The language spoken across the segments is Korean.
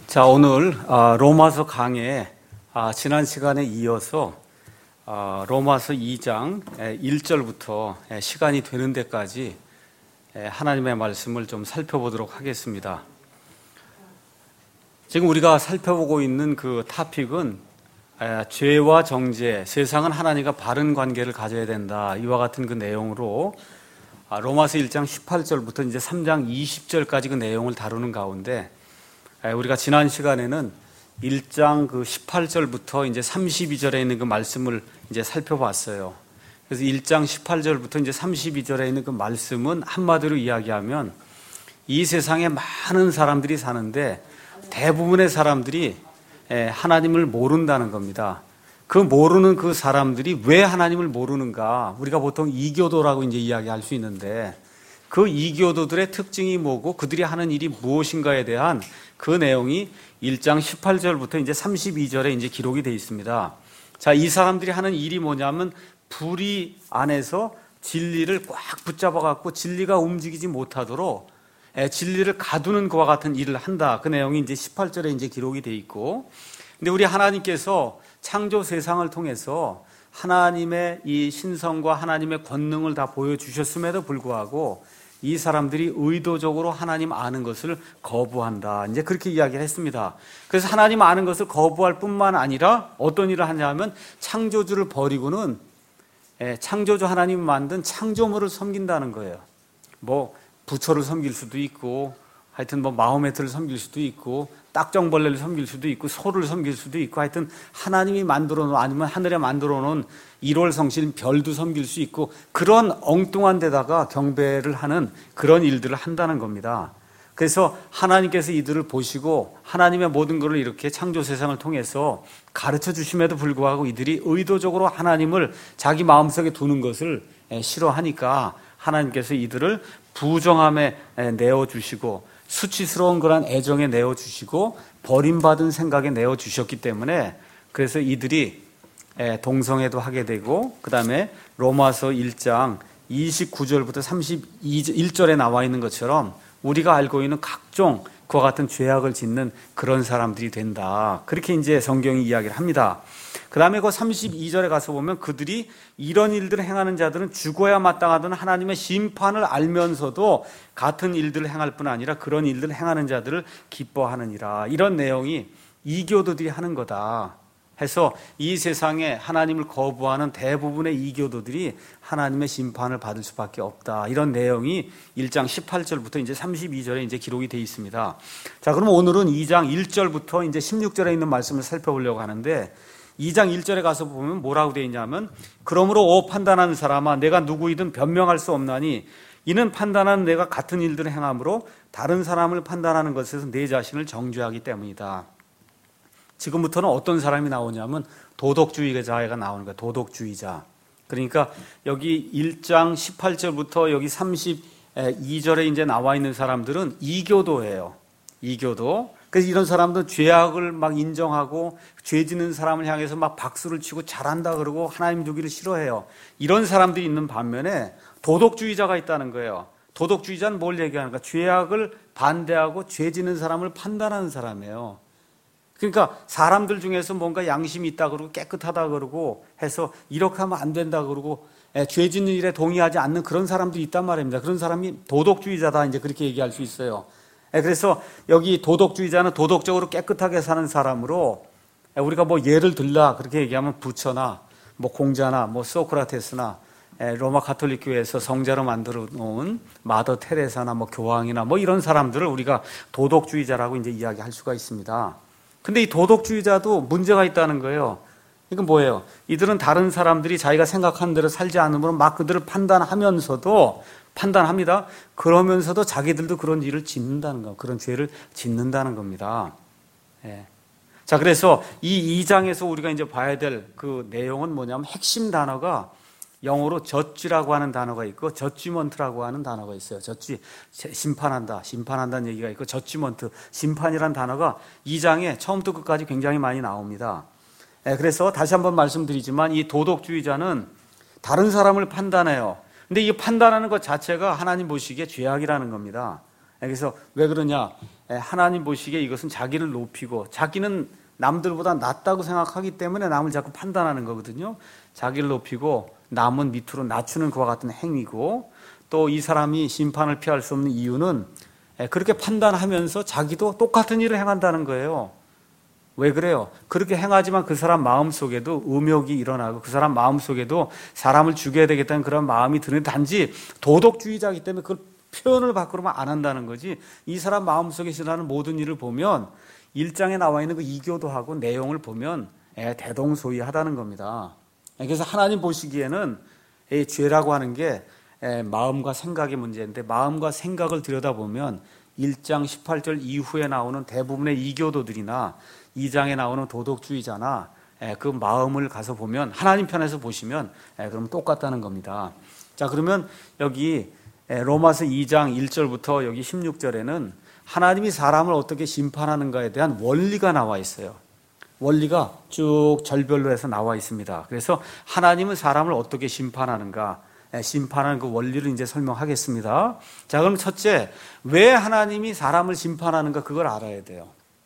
자, 오늘 로마서 강의 지난 시간에 이어서 로마서 2장 1절부터 시간이 되는 데까지 하나님의 말씀을 좀 살펴보도록 하겠습니다. 지금 우리가 살펴보고 있는 그 토픽은 죄와 정죄, 세상은 하나님과 바른 관계를 가져야 된다, 이와 같은 그 내용으로 로마서 1장 18절부터 이제 3장 20절까지 그 내용을 다루는 가운데, 우리가 지난 시간에는 1장 그 18절부터 이제 32절에 있는 그 말씀을 이제 살펴봤어요. 그래서 1장 18절부터 이제 32절에 있는 그 말씀은 한마디로 이야기하면 이 세상에 많은 사람들이 사는데 대부분의 사람들이 하나님을 모른다는 겁니다. 그 모르는 그 사람들이 왜 하나님을 모르는가? 우리가 보통 이교도라고 이제 이야기할 수 있는데, 그 이교도들의 특징이 뭐고 그들이 하는 일이 무엇인가에 대한 그 내용이 1장 18절부터 이제 32절에 이제 기록이 되어 있습니다. 자, 이 사람들이 하는 일이 뭐냐면 불의 안에서 진리를 꽉 붙잡아 갖고 진리가 움직이지 못하도록 진리를 가두는 그와 같은 일을 한다. 그 내용이 이제 18절에 이제 기록이 되어 있고, 근데 우리 하나님께서 창조 세상을 통해서 하나님의 이 신성과 하나님의 권능을 다 보여주셨음에도 불구하고 이 사람들이 의도적으로 하나님 아는 것을 거부한다, 이제 그렇게 이야기를 했습니다. 그래서 하나님 아는 것을 거부할 뿐만 아니라 어떤 일을 하냐면 창조주를 버리고는 창조주 하나님 만든 창조물을 섬긴다는 거예요. 뭐 부처를 섬길 수도 있고, 하여튼 뭐 마호메트를 섬길 수도 있고, 딱정벌레를 섬길 수도 있고, 소를 섬길 수도 있고, 하여튼 하나님이 만들어 놓은, 아니면 하늘에 만들어 놓은 1월 성신 별도 섬길 수 있고, 그런 엉뚱한 데다가 경배를 하는 그런 일들을 한다는 겁니다. 그래서 하나님께서 이들을 보시고 하나님의 모든 것을 이렇게 창조 세상을 통해서 가르쳐 주심에도 불구하고 이들이 의도적으로 하나님을 자기 마음속에 두는 것을 싫어하니까 하나님께서 이들을 부정함에 내어주시고 수치스러운 그런 애정에 내어주시고 버림받은 생각에 내어주셨기 때문에, 그래서 이들이 동성애도 하게 되고, 그 다음에 로마서 1장 29절부터 31절에 나와 있는 것처럼 우리가 알고 있는 각종 그와 같은 죄악을 짓는 그런 사람들이 된다, 그렇게 이제 성경이 이야기를 합니다. 그 다음에 그 32절에 가서 보면 그들이 이런 일들을 행하는 자들은 죽어야 마땅하던 하나님의 심판을 알면서도 같은 일들을 행할 뿐 아니라 그런 일들을 행하는 자들을 기뻐하느니라, 이런 내용이 이교도들이 하는 거다 해서 이 세상에 하나님을 거부하는 대부분의 이교도들이 하나님의 심판을 받을 수밖에 없다, 이런 내용이 1장 18절부터 이제 32절에 이제 기록이 되어 있습니다. 자, 그럼 오늘은 2장 1절부터 이제 16절에 있는 말씀을 살펴보려고 하는데, 2장 1절에 가서 보면 뭐라고 되어 있냐면, 그러므로 판단하는 사람아, 내가 누구이든 변명할 수 없나니 이는 판단하는 내가 같은 일들을 행함으로 다른 사람을 판단하는 것에서 내 자신을 정죄하기 때문이다. 지금부터는 어떤 사람이 나오냐면 도덕주의자가 나오는 거예요. 도덕주의자. 그러니까 여기 1장 18절부터 여기 32절에 이제 나와 있는 사람들은 이교도예요. 이교도. 그래서 이런 사람들은 죄악을 막 인정하고 죄 짓는 사람을 향해서 막 박수를 치고 잘한다 그러고 하나님 두기를 싫어해요. 이런 사람들이 있는 반면에 도덕주의자가 있다는 거예요. 도덕주의자는 뭘 얘기하는가? 죄악을 반대하고 죄 짓는 사람을 판단하는 사람이에요. 그러니까 사람들 중에서 뭔가 양심이 있다 그러고 깨끗하다 그러고 해서 이렇게 하면 안 된다 그러고 죄 짓는 일에 동의하지 않는 그런 사람들이 있단 말입니다. 그런 사람이 도덕주의자다, 이제 그렇게 얘기할 수 있어요. 그래서 여기 도덕주의자는 도덕적으로 깨끗하게 사는 사람으로, 우리가 뭐 예를 들라 그렇게 얘기하면 부처나 뭐 공자나 뭐 소크라테스나 로마 가톨릭 교회에서 성자로 만들어 놓은 마더 테레사나 뭐 교황이나 뭐 이런 사람들을 우리가 도덕주의자라고 이제 이야기할 수가 있습니다. 근데 이 도덕주의자도 문제가 있다는 거예요. 이건 뭐예요? 이들은 다른 사람들이 자기가 생각하는 대로 살지 않으면 막 그들을 판단합니다. 그러면서도 자기들도 그런 일을 짓는다는 거, 그런 죄를 짓는다는 겁니다. 자, 그래서 이 2장에서 우리가 이제 봐야 될 그 내용은 뭐냐면, 핵심 단어가 영어로 저지라고 하는 단어가 있고 저지먼트라고 하는 단어가 있어요. 저지, 심판한다는 얘기가 있고, 저지먼트, 심판이라는 단어가 2장에 처음부터 끝까지 굉장히 많이 나옵니다. 그래서 다시 한번 말씀드리지만 이 도덕주의자는 다른 사람을 판단해요. 근데 이 판단하는 것 자체가 하나님 보시기에 죄악이라는 겁니다. 그래서 왜 그러냐? 하나님 보시기에 이것은 자기를 높이고 자기는 남들보다 낫다고 생각하기 때문에 남을 자꾸 판단하는 거거든요. 자기를 높이고 남은 밑으로 낮추는 그와 같은 행위고, 또 이 사람이 심판을 피할 수 없는 이유는 그렇게 판단하면서 자기도 똑같은 일을 행한다는 거예요. 왜 그래요? 그렇게 행하지만 그 사람 마음속에도 음욕이 일어나고 그 사람 마음속에도 사람을 죽여야 되겠다는 그런 마음이 드는, 단지 도덕주의자이기 때문에 그걸 표현을 밖으로만 안 한다는 거지. 이 사람 마음속에 일어나는 모든 일을 보면 1장에 나와 있는 그 이교도하고 내용을 보면 대동소이하다는 겁니다. 그래서 하나님 보시기에는 이 죄라고 하는 게 마음과 생각의 문제인데, 마음과 생각을 들여다보면 1장 18절 이후에 나오는 대부분의 이교도들이나 2장에 나오는 도덕주의자나 그 마음을 가서 보면, 하나님 편에서 보시면 그럼 똑같다는 겁니다. 자, 그러면 여기 로마서 2장 1절부터 여기 16절에는 하나님이 사람을 어떻게 심판하는가에 대한 원리가 나와 있어요. 원리가 쭉 절별로 해서 나와 있습니다. 그래서 하나님은 사람을 어떻게 심판하는가, 심판하는 그 원리를 이제 설명하겠습니다. 자, 그럼 첫째, 왜 하나님이 사람을 심판하는가, 그걸 알아야 돼요.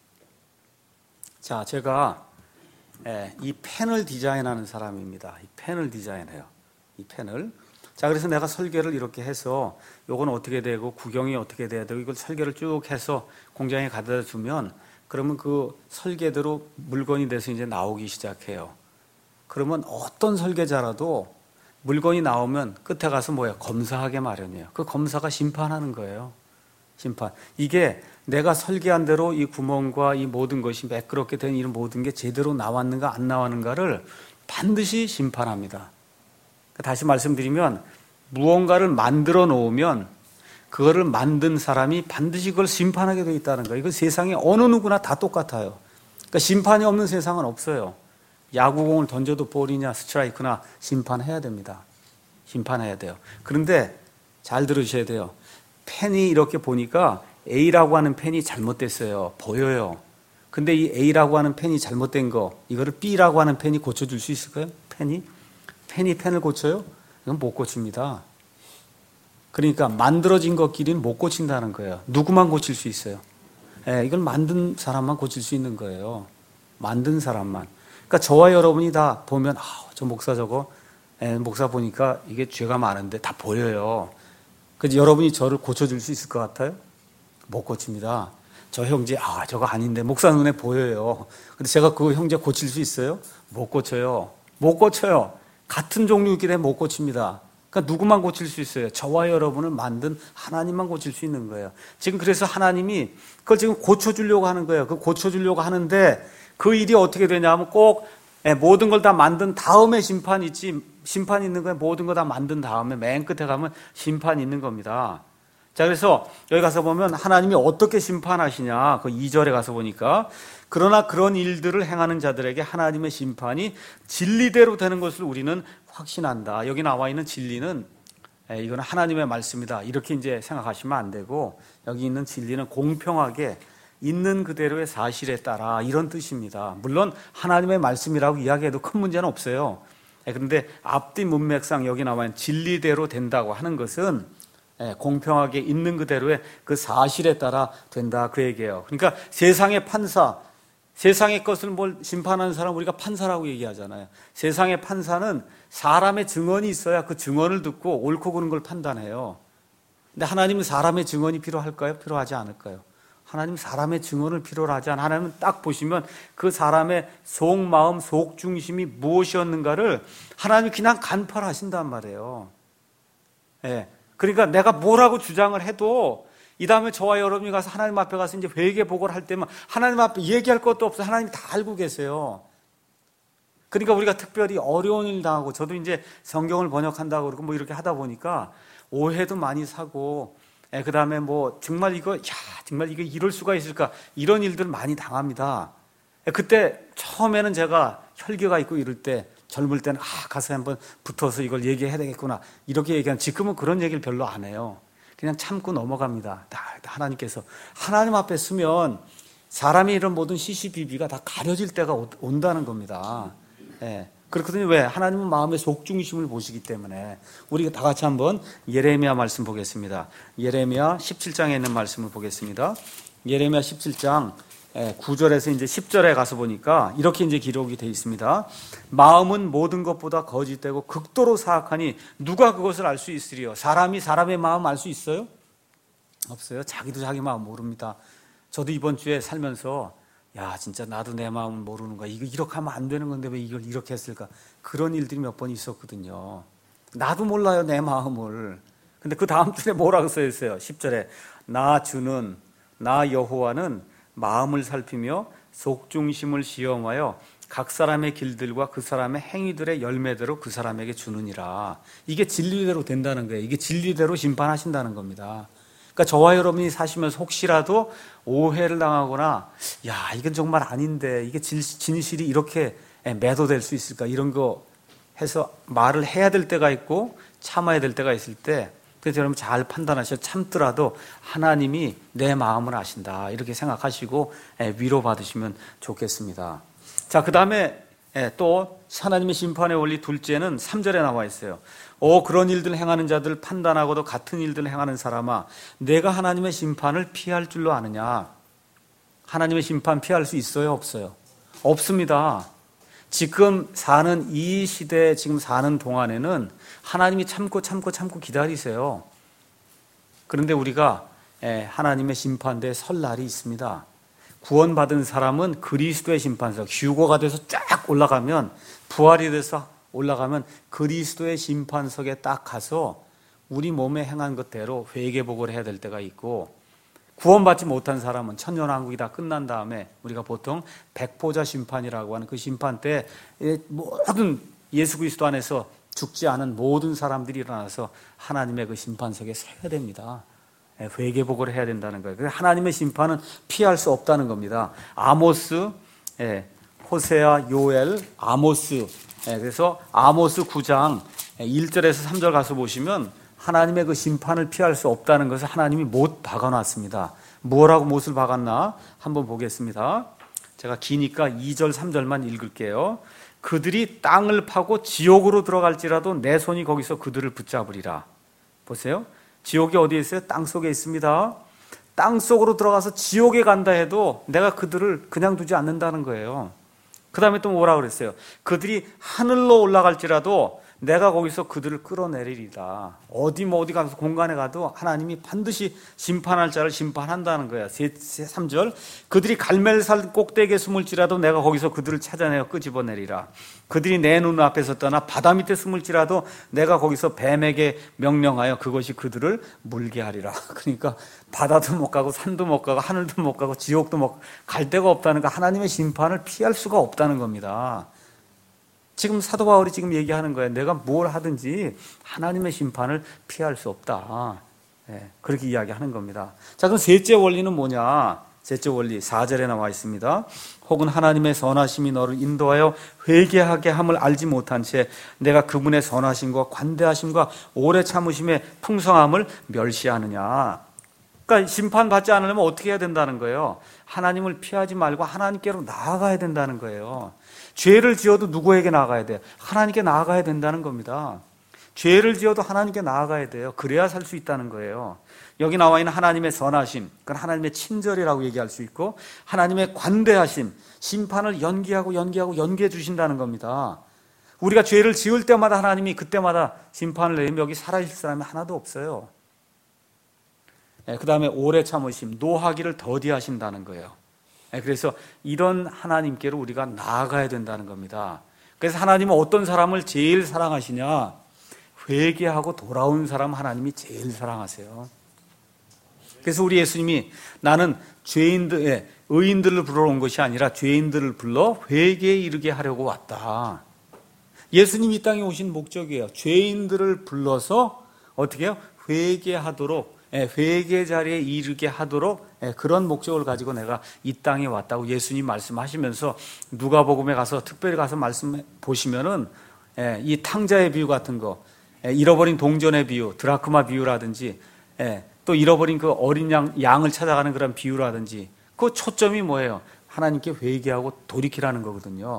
자, 제가 이 펜을 디자인하는 사람입니다. 이 펜을 디자인해요. 이 펜을. 자, 그래서 내가 설계를 이렇게 해서 요건 어떻게 되고 구경이 어떻게 돼야 되고 이걸 설계를 쭉 해서 공장에 가져다 주면, 그러면 그 설계대로 물건이 돼서 이제 나오기 시작해요. 그러면 어떤 설계자라도 물건이 나오면 끝에 가서 뭐야? 검사하게 마련이에요. 그 검사가 심판하는 거예요. 심판. 이게 내가 설계한 대로 이 구멍과 이 모든 것이 매끄럽게 된 이런 모든 게 제대로 나왔는가 안 나왔는가를 반드시 심판합니다. 다시 말씀드리면, 무언가를 만들어 놓으면 그거를 만든 사람이 반드시 그걸 심판하게 되어 있다는 거예요. 이거 세상에 어느 누구나 다 똑같아요. 그러니까 심판이 없는 세상은 없어요. 야구공을 던져도 볼이냐 스트라이크나 심판해야 됩니다. 심판해야 돼요. 그런데 잘 들으셔야 돼요. 펜이 이렇게 보니까 A라고 하는 펜이 잘못됐어요. 보여요. 근데 이 A라고 하는 펜이 잘못된 거, 이거를 B라고 하는 펜이 고쳐줄 수 있을까요? 펜이 펜을 고쳐요? 이건 못 고칩니다. 그러니까 만들어진 것끼리는 못 고친다는 거예요. 누구만 고칠 수 있어요? 이걸 만든 사람만 고칠 수 있는 거예요. 만든 사람만. 그러니까 저와 여러분이 다 보면, 저 목사 저거, 목사 보니까 이게 죄가 많은데 다 보여요. 그래서 여러분이 저를 고쳐줄 수 있을 것 같아요? 못 고칩니다. 저 형제, 저거 아닌데 목사 눈에 보여요. 근데 제가 그 형제 고칠 수 있어요? 못 고쳐요. 못 고쳐요. 같은 종류이기에 못 고칩니다. 그러니까 누구만 고칠 수 있어요? 저와 여러분을 만든 하나님만 고칠 수 있는 거예요. 지금 그래서 하나님이 그걸 지금 고쳐주려고 하는 거예요. 그 고쳐주려고 하는데 그 일이 어떻게 되냐면 꼭 모든 걸 다 만든 다음에 심판이 있는 거예요. 모든 거 다 만든 다음에 맨 끝에 가면 심판이 있는 겁니다. 자, 그래서 여기 가서 보면 하나님이 어떻게 심판하시냐, 그 2절에 가서 보니까, 그러나 그런 일들을 행하는 자들에게 하나님의 심판이 진리대로 되는 것을 우리는 확신한다. 여기 나와 있는 진리는 이거는 하나님의 말씀이다, 이렇게 이제 생각하시면 안 되고, 여기 있는 진리는 공평하게 있는 그대로의 사실에 따라, 이런 뜻입니다. 물론 하나님의 말씀이라고 이야기해도 큰 문제는 없어요. 그런데 앞뒤 문맥상 여기 나와 있는 진리대로 된다고 하는 것은 공평하게 있는 그대로의 그 사실에 따라 된다, 그 얘기예요. 그러니까 세상의 판사, 세상의 것을 뭘 심판하는 사람 우리가 판사라고 얘기하잖아요. 세상의 판사는 사람의 증언이 있어야 그 증언을 듣고 옳고 그른 걸 판단해요. 근데 하나님은 사람의 증언이 필요할까요? 필요하지 않을까요? 하나님 사람의 증언을 필요로 하지 않아요. 하나님은 딱 보시면 그 사람의 속마음, 속중심이 무엇이었는가를 하나님이 그냥 간파하신단 말이에요. 그러니까 내가 뭐라고 주장을 해도 이 다음에 저와 여러분이 가서 하나님 앞에 가서 이제 회개 보고를 할 때면 하나님 앞에 얘기할 것도 없어요. 하나님이 다 알고 계세요. 그러니까 우리가 특별히 어려운 일 당하고, 저도 이제 성경을 번역한다고 그러고 뭐 이렇게 하다 보니까 오해도 많이 사고, 그 다음에 뭐 정말 정말 이게 이럴 수가 있을까, 이런 일들 많이 당합니다. 그때 처음에는 제가 혈기가 있고 이럴 때, 젊을 때는 가서 한번 붙어서 이걸 얘기해야 되겠구나 이렇게 얘기하는, 지금은 그런 얘기를 별로 안 해요. 그냥 참고 넘어갑니다. 다 하나님께서, 하나님 앞에 서면 사람이 이런 모든 시시비비가 다 가려질 때가 온다는 겁니다. 그렇거든요. 왜? 하나님은 마음의 속중심을 보시기 때문에. 우리가 다 같이 한번 예레미야 말씀 보겠습니다. 예레미야 17장에 있는 말씀을 보겠습니다. 예레미야 17장 9절에서 이제 10절에 가서 보니까 이렇게 이제 기록이 되어 있습니다. 마음은 모든 것보다 거짓되고 극도로 사악하니 누가 그것을 알 수 있으리요? 사람이 사람의 마음 알 수 있어요? 없어요. 자기도 자기 마음 모릅니다. 저도 이번 주에 살면서 야, 진짜 나도 내 마음을 모르는 거야. 이거 이렇게 하면 안 되는 건데 왜 이걸 이렇게 했을까? 그런 일들이 몇 번 있었거든요. 나도 몰라요, 내 마음을. 근데 그 다음 줄에 뭐라고 써 있어요? 10절에 나 여호와는 마음을 살피며 속중심을 시험하여 각 사람의 길들과 그 사람의 행위들의 열매대로 그 사람에게 주느니라. 이게 진리대로 된다는 거예요. 이게 진리대로 심판하신다는 겁니다. 그러니까 저와 여러분이 사시면서 혹시라도 오해를 당하거나 야, 이건 정말 아닌데 이게 진실이 이렇게 매도될 수 있을까? 이런 거 해서 말을 해야 될 때가 있고 참아야 될 때가 있을 때, 그래서 여러분 잘 판단하셔서 참더라도 하나님이 내 마음을 아신다 이렇게 생각하시고 위로받으시면 좋겠습니다. 자, 그 다음에 또 하나님의 심판의 원리 둘째는 3절에 나와 있어요. 그런 일들 행하는 자들 판단하고도 같은 일들 행하는 사람아, 내가 하나님의 심판을 피할 줄로 아느냐? 하나님의 심판 피할 수 있어요? 없어요? 없습니다. 지금 사는 이 시대에 지금 사는 동안에는 하나님이 참고 기다리세요. 그런데 우리가 하나님의 심판대에 설 날이 있습니다. 구원받은 사람은 그리스도의 심판석, 휴거가 돼서 쫙 올라가면, 부활이 돼서 올라가면 그리스도의 심판석에 딱 가서 우리 몸에 행한 것대로 회개복을 해야 될 때가 있고, 구원받지 못한 사람은 천년왕국이 다 끝난 다음에 우리가 보통 백보자 심판이라고 하는 그 심판 때 모든 예수 그리스도 안에서 죽지 않은 모든 사람들이 일어나서 하나님의 그 심판석에 서야 됩니다. 회개복을 해야 된다는 거예요. 그래서 하나님의 심판은 피할 수 없다는 겁니다. 아모스, 호세아, 요엘, 아모스. 그래서 아모스 9장 1절에서 3절 가서 보시면 하나님의 그 심판을 피할 수 없다는 것을 하나님이 못 박아놨습니다. 뭐라고 못을 박았나? 한번 보겠습니다. 제가 기니까 2절, 3절만 읽을게요. 그들이 땅을 파고 지옥으로 들어갈지라도 내 손이 거기서 그들을 붙잡으리라. 보세요. 지옥이 어디에 있어요? 땅 속에 있습니다. 땅 속으로 들어가서 지옥에 간다 해도 내가 그들을 그냥 두지 않는다는 거예요. 그 다음에 또 뭐라 그랬어요? 그들이 하늘로 올라갈지라도 내가 거기서 그들을 끌어내리리다. 어디 가서 공간에 가도 하나님이 반드시 심판할 자를 심판한다는 거야. 3절. 그들이 갈멜산 꼭대기에 숨을지라도 내가 거기서 그들을 찾아내어 끄집어내리라. 그들이 내 눈앞에서 떠나 바다 밑에 숨을지라도 내가 거기서 뱀에게 명령하여 그것이 그들을 물게 하리라. 그러니까 바다도 못 가고 산도 못 가고 하늘도 못 가고 지옥도 못 갈 데가 없다는 거, 하나님의 심판을 피할 수가 없다는 겁니다. 지금 사도 바울이 지금 얘기하는 거예요. 내가 뭘 하든지 하나님의 심판을 피할 수 없다. 그렇게 이야기하는 겁니다. 자, 그럼 셋째 원리는 뭐냐? 셋째 원리 4절에 나와 있습니다. 혹은 하나님의 선하심이 너를 인도하여 회개하게 함을 알지 못한 채 내가 그분의 선하심과 관대하심과 오래 참으심의 풍성함을 멸시하느냐. 그러니까 심판받지 않으려면 어떻게 해야 된다는 거예요? 하나님을 피하지 말고 하나님께로 나아가야 된다는 거예요. 죄를 지어도 누구에게 나아가야 돼요? 하나님께 나아가야 된다는 겁니다. 죄를 지어도 하나님께 나아가야 돼요. 그래야 살 수 있다는 거예요. 여기 나와 있는 하나님의 선하심, 그건 하나님의 친절이라고 얘기할 수 있고, 하나님의 관대하심, 심판을 연기해 주신다는 겁니다. 우리가 죄를 지을 때마다 하나님이 그때마다 심판을 내리면 여기 살아있을 사람이 하나도 없어요. 그 다음에 오래 참으심, 노하기를 더디하신다는 거예요. 그래서 이런 하나님께로 우리가 나아가야 된다는 겁니다. 그래서 하나님은 어떤 사람을 제일 사랑하시냐? 회개하고 돌아온 사람 하나님이 제일 사랑하세요. 그래서 우리 예수님이 나는 의인들을 부르러 온 것이 아니라 죄인들을 불러 회개에 이르게 하려고 왔다. 예수님이 이 땅에 오신 목적이에요. 죄인들을 불러서 어떻게 해요? 회개하도록, 회개 자리에 이르게 하도록 그런 목적을 가지고 내가 이 땅에 왔다고 예수님 말씀하시면서, 누가복음에 가서 특별히 가서 말씀 보시면은 이 탕자의 비유 같은 거, 잃어버린 동전의 비유, 드라크마 비유라든지, 또 잃어버린 그 어린 양을 찾아가는 그런 비유라든지, 그 초점이 뭐예요? 하나님께 회개하고 돌이키라는 거거든요.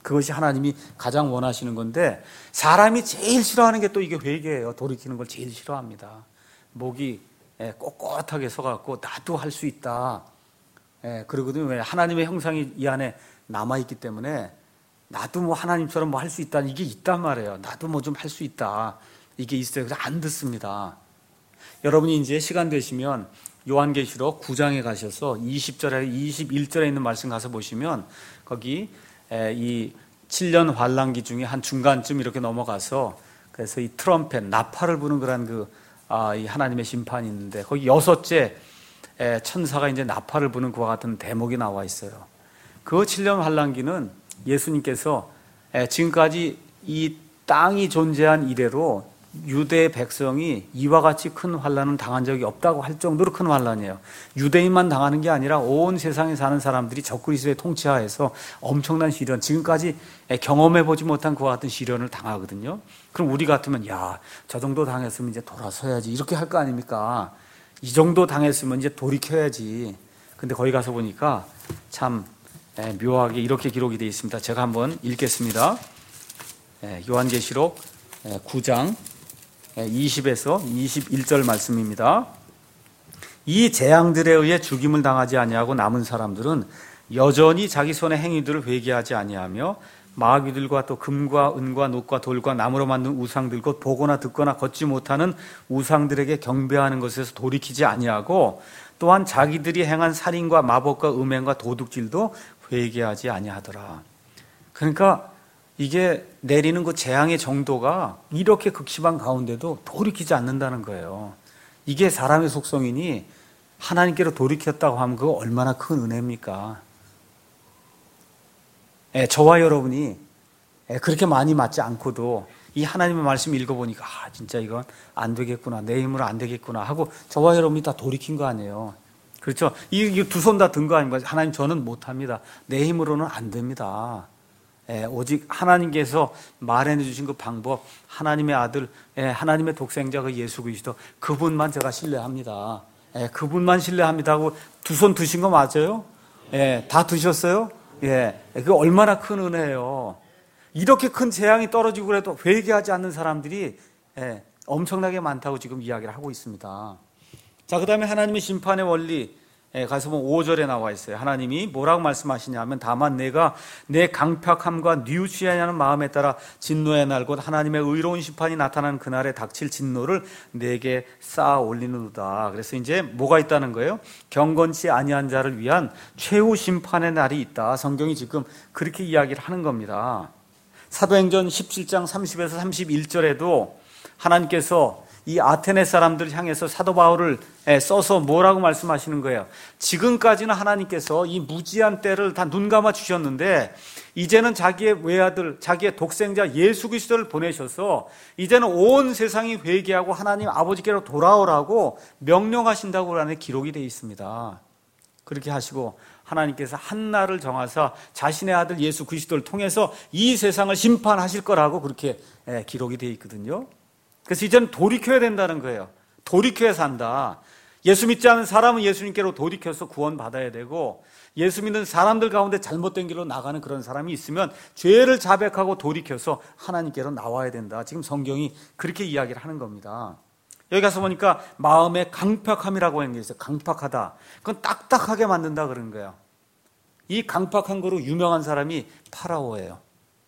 그것이 하나님이 가장 원하시는 건데 사람이 제일 싫어하는 게 또 이게 회개예요. 돌이키는 걸 제일 싫어합니다. 목이 꼿꼿하게 서갖고 나도 할 수 있다. 그러거든요. 왜? 하나님의 형상이 이 안에 남아있기 때문에 나도 뭐 하나님처럼 뭐 할 수 있다. 이게 있단 말이에요. 나도 뭐 좀 할 수 있다. 이게 있어요. 그래서 안 듣습니다. 여러분이 이제 시간 되시면 요한계시록 9장에 가셔서 20절에 21절에 있는 말씀 가서 보시면 거기 이 7년 환란기 중에 한 중간쯤 이렇게 넘어가서 그래서 이 트럼펫 나팔을 부는 그런 이 하나님의 심판이 있는데 거기 6째 천사가 이제 나팔을 부는 그와 같은 대목이 나와 있어요. 그 7년 환란기는 예수님께서 지금까지 이 땅이 존재한 이래로 유대 백성이 이와 같이 큰 환란은 당한 적이 없다고 할 정도로 큰 환란이에요. 유대인만 당하는 게 아니라 온 세상에 사는 사람들이 적그리스도의 통치하에서 엄청난 시련, 지금까지 경험해보지 못한 그와 같은 시련을 당하거든요. 그럼 우리 같으면 야, 저 정도 당했으면 이제 돌아서야지 이렇게 할 거 아닙니까? 이 정도 당했으면 이제 돌이켜야지. 근데 거기 가서 보니까 참 묘하게 이렇게 기록이 되어 있습니다. 제가 한번 읽겠습니다. 요한계시록 9장 20에서 21절 말씀입니다. 이 재앙들에 의해 죽임을 당하지 아니하고 남은 사람들은 여전히 자기 손의 행위들을 회개하지 아니하며 마귀들과 또 금과 은과 녹과 돌과 나무로 만든 우상들 곧 보거나 듣거나 걷지 못하는 우상들에게 경배하는 것에서 돌이키지 아니하고 또한 자기들이 행한 살인과 마법과 음행과 도둑질도 회개하지 아니하더라. 그러니까 이게 내리는 그 재앙의 정도가 이렇게 극심한 가운데도 돌이키지 않는다는 거예요. 이게 사람의 속성이니 하나님께로 돌이켰다고 하면 그거 얼마나 큰 은혜입니까? 저와 여러분이 그렇게 많이 맞지 않고도 이 하나님의 말씀 읽어보니까 진짜 이건 안 되겠구나, 내 힘으로 안 되겠구나 하고 저와 여러분이 다 돌이킨 거 아니에요. 그렇죠? 이 두 손 다 든 거 아닙니까? 하나님 저는 못합니다. 내 힘으로는 안 됩니다. 오직 하나님께서 말해 주신 그 방법, 하나님의 아들, 하나님의 독생자 그 예수 그리스도 그분만 제가 신뢰합니다. 그분만 신뢰합니다 하고 두 손 드신 거 맞아요? 다 드셨어요? 그게 얼마나 큰 은혜예요. 이렇게 큰 재앙이 떨어지고 그래도 회개하지 않는 사람들이 엄청나게 많다고 지금 이야기를 하고 있습니다. 자, 그 다음에 하나님의 심판의 원리 가서 보면 5절에 나와 있어요. 하나님이 뭐라고 말씀하시냐 하면 다만 내가 내 강팍함과 뉘우치하냐는 마음에 따라 진노의 날 곧 하나님의 의로운 심판이 나타나는 그날에 닥칠 진노를 내게 쌓아 올리는도다. 그래서 이제 뭐가 있다는 거예요? 경건치 아니한 자를 위한 최후 심판의 날이 있다. 성경이 지금 그렇게 이야기를 하는 겁니다. 사도행전 17장 30에서 31절에도 하나님께서 이 아테네 사람들 향해서 사도 바울을 써서 뭐라고 말씀하시는 거예요? 지금까지는 하나님께서 이 무지한 때를 다 눈 감아 주셨는데 이제는 자기의 외아들, 자기의 독생자 예수 그리스도를 보내셔서 이제는 온 세상이 회개하고 하나님 아버지께로 돌아오라고 명령하신다고 하는 기록이 되어 있습니다. 그렇게 하시고 하나님께서 한 날을 정하사 자신의 아들 예수 그리스도를 통해서 이 세상을 심판하실 거라고 그렇게 기록이 되어 있거든요. 그래서 이제는 돌이켜야 된다는 거예요. 돌이켜야 산다. 예수 믿지 않은 사람은 예수님께로 돌이켜서 구원받아야 되고 예수 믿는 사람들 가운데 잘못된 길로 나가는 그런 사람이 있으면 죄를 자백하고 돌이켜서 하나님께로 나와야 된다. 지금 성경이 그렇게 이야기를 하는 겁니다. 여기 가서 보니까 마음의 강팍함이라고 하는 게 있어요. 강팍하다. 그건 딱딱하게 만든다 그런 거예요. 이 강팍한 거로 유명한 사람이 파라오예요.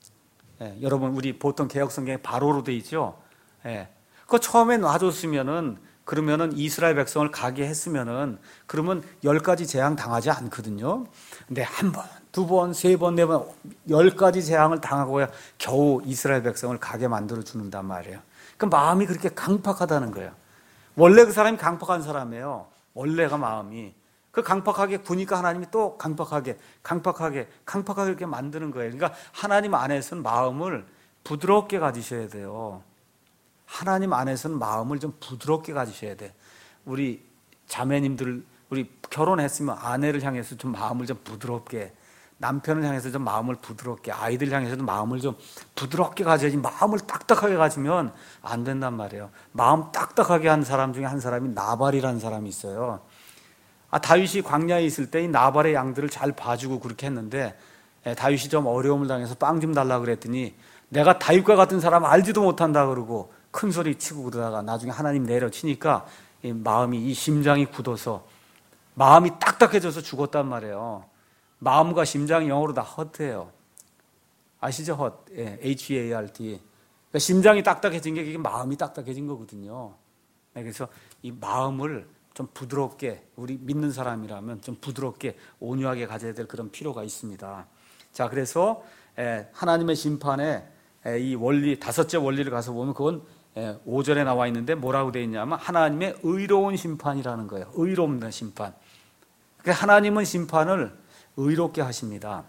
여러분 우리 보통 개혁성경에 바로로 돼 있죠. 그거 처음에 놔줬으면은 그러면은 이스라엘 백성을 가게 했으면은 그러면 10가지 재앙 당하지 않거든요. 근데 한 번, 두 번, 세 번, 네 번, 10가지 재앙을 당하고야 겨우 이스라엘 백성을 가게 만들어 주는단 말이에요. 그 마음이 그렇게 강팍하다는 거예요. 원래 그 사람이 강팍한 사람이에요. 원래가 마음이. 그 강팍하게 구니까 하나님이 또 강팍하게 이렇게 만드는 거예요. 그러니까 하나님 안에서는 마음을 부드럽게 가지셔야 돼요. 하나님 안에서는 마음을 좀 부드럽게 가지셔야 돼. 우리 자매님들, 우리 결혼했으면 아내를 향해서 좀 마음을 좀 부드럽게, 남편을 향해서 좀 마음을 부드럽게, 아이들 향해서도 마음을 좀 부드럽게 가져야지 마음을 딱딱하게 가지면 안 된단 말이에요. 마음 딱딱하게 한 사람 중에 한 사람이 나발이라는 사람이 있어요. 다윗이 광야에 있을 때 이 나발의 양들을 잘 봐주고 그렇게 했는데 다윗이 좀 어려움을 당해서 빵 좀 달라 그랬더니 내가 다윗과 같은 사람 알지도 못한다 그러고 큰 소리 치고 그러다가 나중에 하나님 내려치니까 이 심장이 굳어서 마음이 딱딱해져서 죽었단 말이에요. 마음과 심장이 영어로 다 hurt예요. 아시죠? H-E-A-R-T. 그러니까 심장이 딱딱해진 게 마음이 딱딱해진 거거든요. 그래서 이 마음을 좀 부드럽게, 우리 믿는 사람이라면 좀 부드럽게 온유하게 가져야 될 그런 필요가 있습니다. 자, 그래서 하나님의 심판에 이 원리, 다섯째 원리를 가서 보면 그건 5절에 나와 있는데 뭐라고 되어 있냐면 하나님의 의로운 심판이라는 거예요. 의로운 심판. 그러니까 하나님은 심판을 의롭게 하십니다.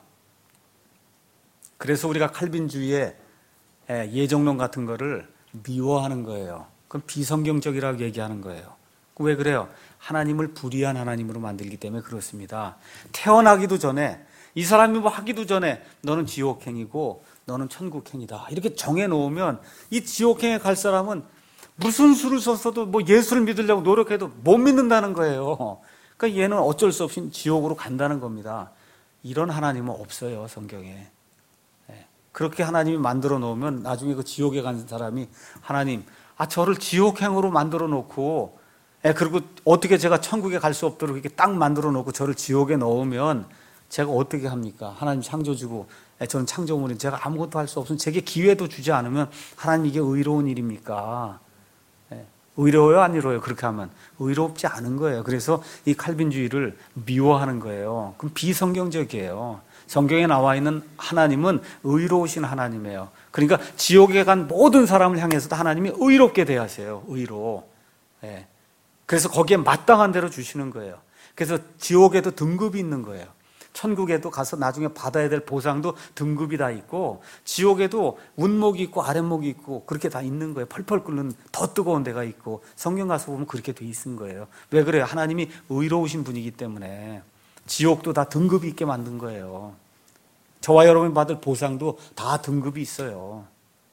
그래서 우리가 칼빈주의의 예정론 같은 거를 미워하는 거예요. 그건 비성경적이라고 얘기하는 거예요. 왜 그래요? 하나님을 불의한 하나님으로 만들기 때문에 그렇습니다. 태어나기도 전에 이 사람이 뭐 하기도 전에 너는 지옥행이고 너는 천국행이다 이렇게 정해놓으면 이 지옥행에 갈 사람은 무슨 수를 썼어도 뭐 예수를 믿으려고 노력해도 못 믿는다는 거예요. 그러니까 얘는 어쩔 수 없이 지옥으로 간다는 겁니다. 이런 하나님은 없어요, 성경에. 그렇게 하나님이 만들어 놓으면 나중에 그 지옥에 간 사람이 하나님, 저를 지옥행으로 만들어 놓고 그리고 어떻게 제가 천국에 갈 수 없도록 이렇게 딱 만들어 놓고 저를 지옥에 넣으면 제가 어떻게 합니까? 하나님 창조주고 저는 창조물인 제가 아무것도 할 수 없으면 제게 기회도 주지 않으면 하나님 이게 의로운 일입니까? 의로워요? 안 의로워요? 그렇게 하면 의롭지 않은 거예요. 그래서 이 칼빈주의를 미워하는 거예요. 그럼 비성경적이에요. 성경에 나와 있는 하나님은 의로우신 하나님이에요. 그러니까 지옥에 간 모든 사람을 향해서도 하나님이 의롭게 대하세요. 의로. 그래서 거기에 마땅한 대로 주시는 거예요. 그래서 지옥에도 등급이 있는 거예요. 천국에도 가서 나중에 받아야 될 보상도 등급이 다 있고 지옥에도 운목이 있고 아랫목이 있고 그렇게 다 있는 거예요. 펄펄 끓는 더 뜨거운 데가 있고 성경 가서 보면 그렇게 돼 있는 거예요. 왜 그래요? 하나님이 의로우신 분이기 때문에 지옥도 다 등급이 있게 만든 거예요. 저와 여러분이 받을 보상도 다 등급이 있어요.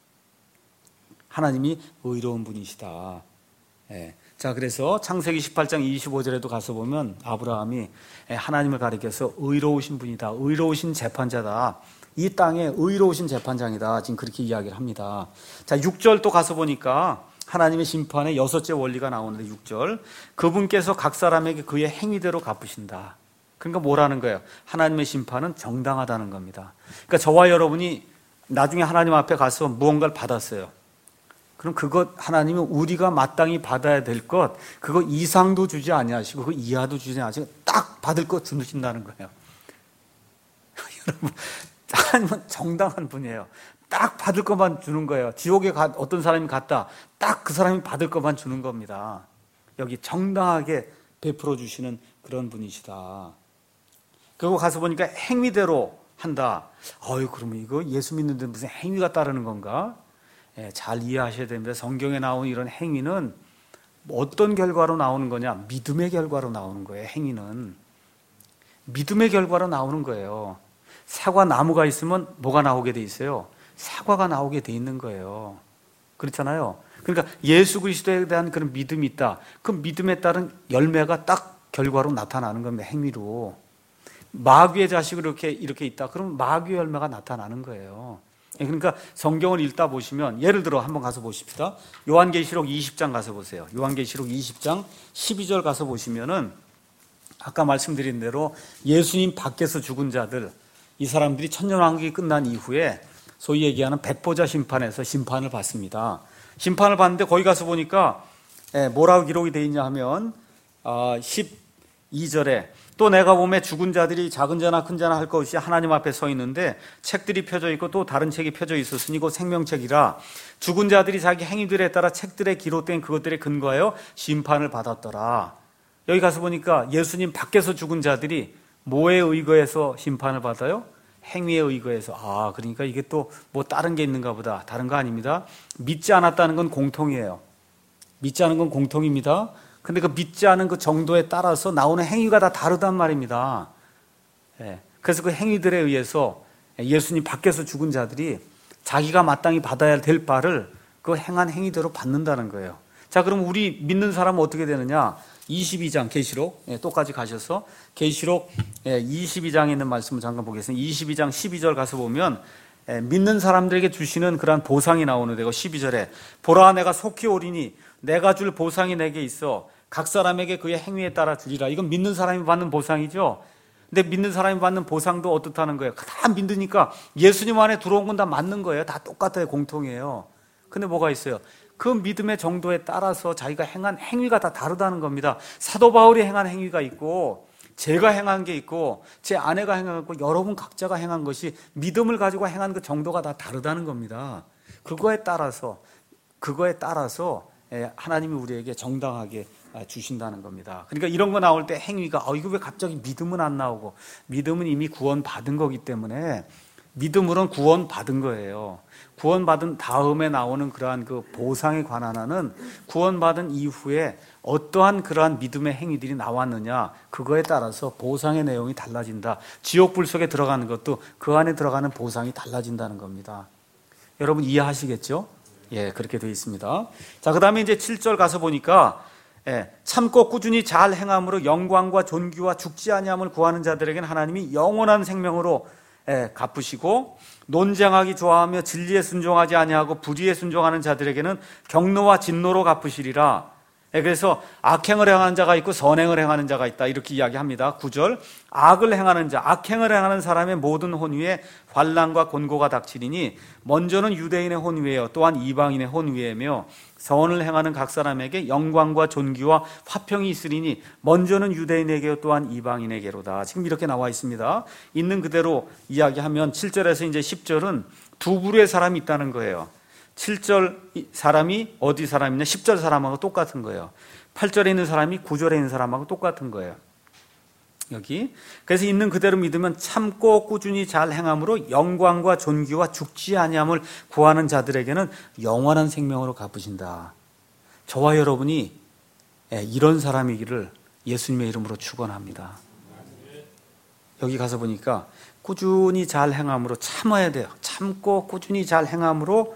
하나님이 의로운 분이시다. 자, 그래서 창세기 18장 25절에도 가서 보면 아브라함이 하나님을 가리켜서 의로우신 분이다. 의로우신 재판자다. 이 땅에 의로우신 재판장이다. 지금 그렇게 이야기를 합니다. 자, 6절 또 가서 보니까 하나님의 심판의 여섯째 원리가 나오는데 6절. 그분께서 각 사람에게 그의 행위대로 갚으신다. 그러니까 뭐라는 거예요? 하나님의 심판은 정당하다는 겁니다. 그러니까 저와 여러분이 나중에 하나님 앞에 가서 무언가를 받았어요. 그럼 그것 하나님은 우리가 마땅히 받아야 될 것 그거 이상도 주지 아니하시고 그 이하도 주지 아니하시고 딱 받을 것 주신다는 거예요. 여러분, 하나님은 정당한 분이에요. 딱 받을 것만 주는 거예요. 지옥에 어떤 사람이 갔다 딱 그 사람이 받을 것만 주는 겁니다. 여기 정당하게 베풀어 주시는 그런 분이시다. 그리고 가서 보니까 행위대로 한다. 그러면 이거 예수 믿는데 무슨 행위가 따르는 건가? 잘 이해하셔야 됩니다. 성경에 나온 이런 행위는 어떤 결과로 나오는 거냐? 믿음의 결과로 나오는 거예요. 행위는 믿음의 결과로 나오는 거예요. 사과 나무가 있으면 뭐가 나오게 돼 있어요? 사과가 나오게 돼 있는 거예요. 그렇잖아요. 그러니까 예수 그리스도에 대한 그런 믿음이 있다. 그 믿음에 따른 열매가 딱 결과로 나타나는 겁니다. 행위로. 마귀의 자식으로 이렇게 있다. 그러면 마귀의 열매가 나타나는 거예요. 그러니까 성경을 읽다 보시면 예를 들어 한번 가서 보십시다. 요한계시록 20장 가서 보세요. 요한계시록 20장 12절 가서 보시면은 아까 말씀드린 대로 예수님 밖에서 죽은 자들 이 사람들이 천년왕국이 끝난 이후에 소위 얘기하는 백보자 심판에서 심판을 받습니다. 심판을 받는데 거기 가서 보니까 뭐라고 기록이 되어 있냐 하면 12절에 또 내가 보매 죽은 자들이 작은 자나 큰 자나 할 것 없이 하나님 앞에 서 있는데 책들이 펴져 있고 또 다른 책이 펴져 있었으니 곧 생명책이라 죽은 자들이 자기 행위들에 따라 책들에 기록된 그것들에 근거하여 심판을 받았더라. 여기 가서 보니까 예수님 밖에서 죽은 자들이 뭐에 의거해서 심판을 받아요? 행위에 의거해서. 그러니까 이게 또 뭐 다른 게 있는가 보다. 다른 거 아닙니다. 믿지 않았다는 건 공통이에요. 믿지 않은 건 공통입니다. 근데 그 믿지 않은 그 정도에 따라서 나오는 행위가 다 다르단 말입니다. 그래서 그 행위들에 의해서 예수님 밖에서 죽은 자들이 자기가 마땅히 받아야 될 바를 그 행한 행위대로 받는다는 거예요. 자, 그럼 우리 믿는 사람은 어떻게 되느냐? 22장 계시록 똑같이 가셔서 계시록 22장에 있는 말씀을 잠깐 보겠습니다. 22장 12절 가서 보면 믿는 사람들에게 주시는 그러한 보상이 나오는데 12절에 보라 내가 속히 오리니 내가 줄 보상이 내게 있어 각 사람에게 그의 행위에 따라 주리라. 이건 믿는 사람이 받는 보상이죠. 근데 믿는 사람이 받는 보상도 어떻다는 거예요? 다 믿으니까 예수님 안에 들어온 건 다 맞는 거예요. 다 똑같아요. 공통이에요. 근데 뭐가 있어요? 그 믿음의 정도에 따라서 자기가 행한 행위가 다 다르다는 겁니다. 사도 바울이 행한 행위가 있고 제가 행한 게 있고 제 아내가 행한 거 있고 여러분 각자가 행한 것이 믿음을 가지고 행한 그 정도가 다 다르다는 겁니다. 그거에 따라서 하나님이 우리에게 정당하게 주신다는 겁니다. 그러니까 이런 거 나올 때 행위가 이거 왜 갑자기 믿음은 안 나오고, 믿음은 이미 구원받은 거기 때문에 믿음으로는 구원받은 거예요. 구원받은 다음에 나오는 그러한 그 보상에 관한 한은 구원받은 이후에 어떠한 그러한 믿음의 행위들이 나왔느냐, 그거에 따라서 보상의 내용이 달라진다. 지옥불 속에 들어가는 것도 그 안에 들어가는 보상이 달라진다는 겁니다. 여러분 이해하시겠죠? 예, 그렇게 되어 있습니다. 자, 그 다음에 이제 7절 가서 보니까 참고 꾸준히 잘 행함으로 영광과 존귀와 죽지 아니함을 구하는 자들에게는 하나님이 영원한 생명으로 갚으시고, 논쟁하기 좋아하며 진리에 순종하지 아니하고 불의에 순종하는 자들에게는 경노와 진노로 갚으시리라. 그래서 악행을 행하는 자가 있고 선행을 행하는 자가 있다, 이렇게 이야기합니다. 9절 악을 행하는 자, 악행을 행하는 사람의 모든 혼위에 환난과 곤고가 닥치리니 먼저는 유대인의 혼위에요 또한 이방인의 혼위에며 선을 행하는 각 사람에게 영광과 존귀와 화평이 있으리니 먼저는 유대인에게요 또한 이방인에게로다. 지금 이렇게 나와 있습니다. 있는 그대로 이야기하면 7절에서 이제 10절은 두 부류의 사람이 있다는 거예요. 7절 사람이 어디 사람이냐, 10절 사람하고 똑같은 거예요. 8절에 있는 사람이 9절에 있는 사람하고 똑같은 거예요. 여기. 그래서 있는 그대로 믿으면 참고 꾸준히 잘 행함으로 영광과 존귀와 죽지 아니함을 구하는 자들에게는 영원한 생명으로 갚으신다. 저와 여러분이 이런 사람이기를 예수님의 이름으로 축원합니다. 여기 가서 보니까 꾸준히 잘 행함으로 참아야 돼요. 참고 꾸준히 잘 행함으로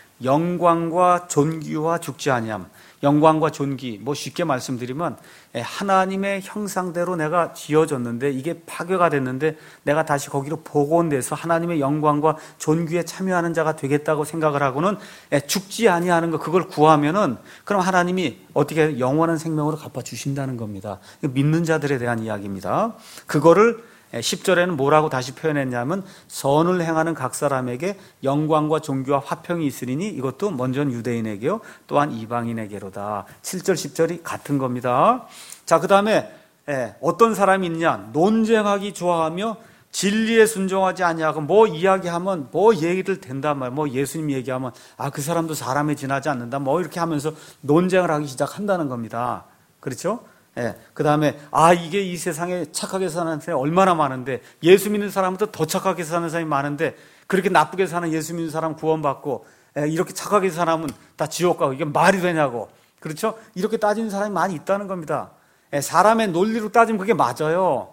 영광과 존귀와 죽지 아니함. 영광과 존귀, 쉽게 말씀드리면 하나님의 형상대로 내가 지어졌는데 이게 파괴가 됐는데 내가 다시 거기로 복원돼서 하나님의 영광과 존귀에 참여하는 자가 되겠다고 생각을 하고는 죽지 아니하는 거, 그걸 구하면은 그럼 하나님이 어떻게 영원한 생명으로 갚아주신다는 겁니다. 믿는 자들에 대한 이야기입니다. 그거를 10절에는 뭐라고 다시 표현했냐면 선을 행하는 각 사람에게 영광과 존귀와 화평이 있으리니 이것도 먼저는 유대인에게요 또한 이방인에게로다. 7절 10절이 같은 겁니다. 자, 그 다음에 어떤 사람이 있냐, 논쟁하기 좋아하며 진리에 순종하지 아니하고 이야기하면 얘기를 된단 말이에요. 예수님 얘기하면 그 사람도 사람에 지나지 않는다 이렇게 하면서 논쟁을 하기 시작한다는 겁니다. 그렇죠? 그 다음에 이게 이 세상에 착하게 사는 사람이 얼마나 많은데, 예수 믿는 사람보다 더 착하게 사는 사람이 많은데 그렇게 나쁘게 사는 예수 믿는 사람 구원받고 이렇게 착하게 사는 사람은 다 지옥 가고 이게 말이 되냐고. 그렇죠? 이렇게 따지는 사람이 많이 있다는 겁니다. 사람의 논리로 따지면 그게 맞아요.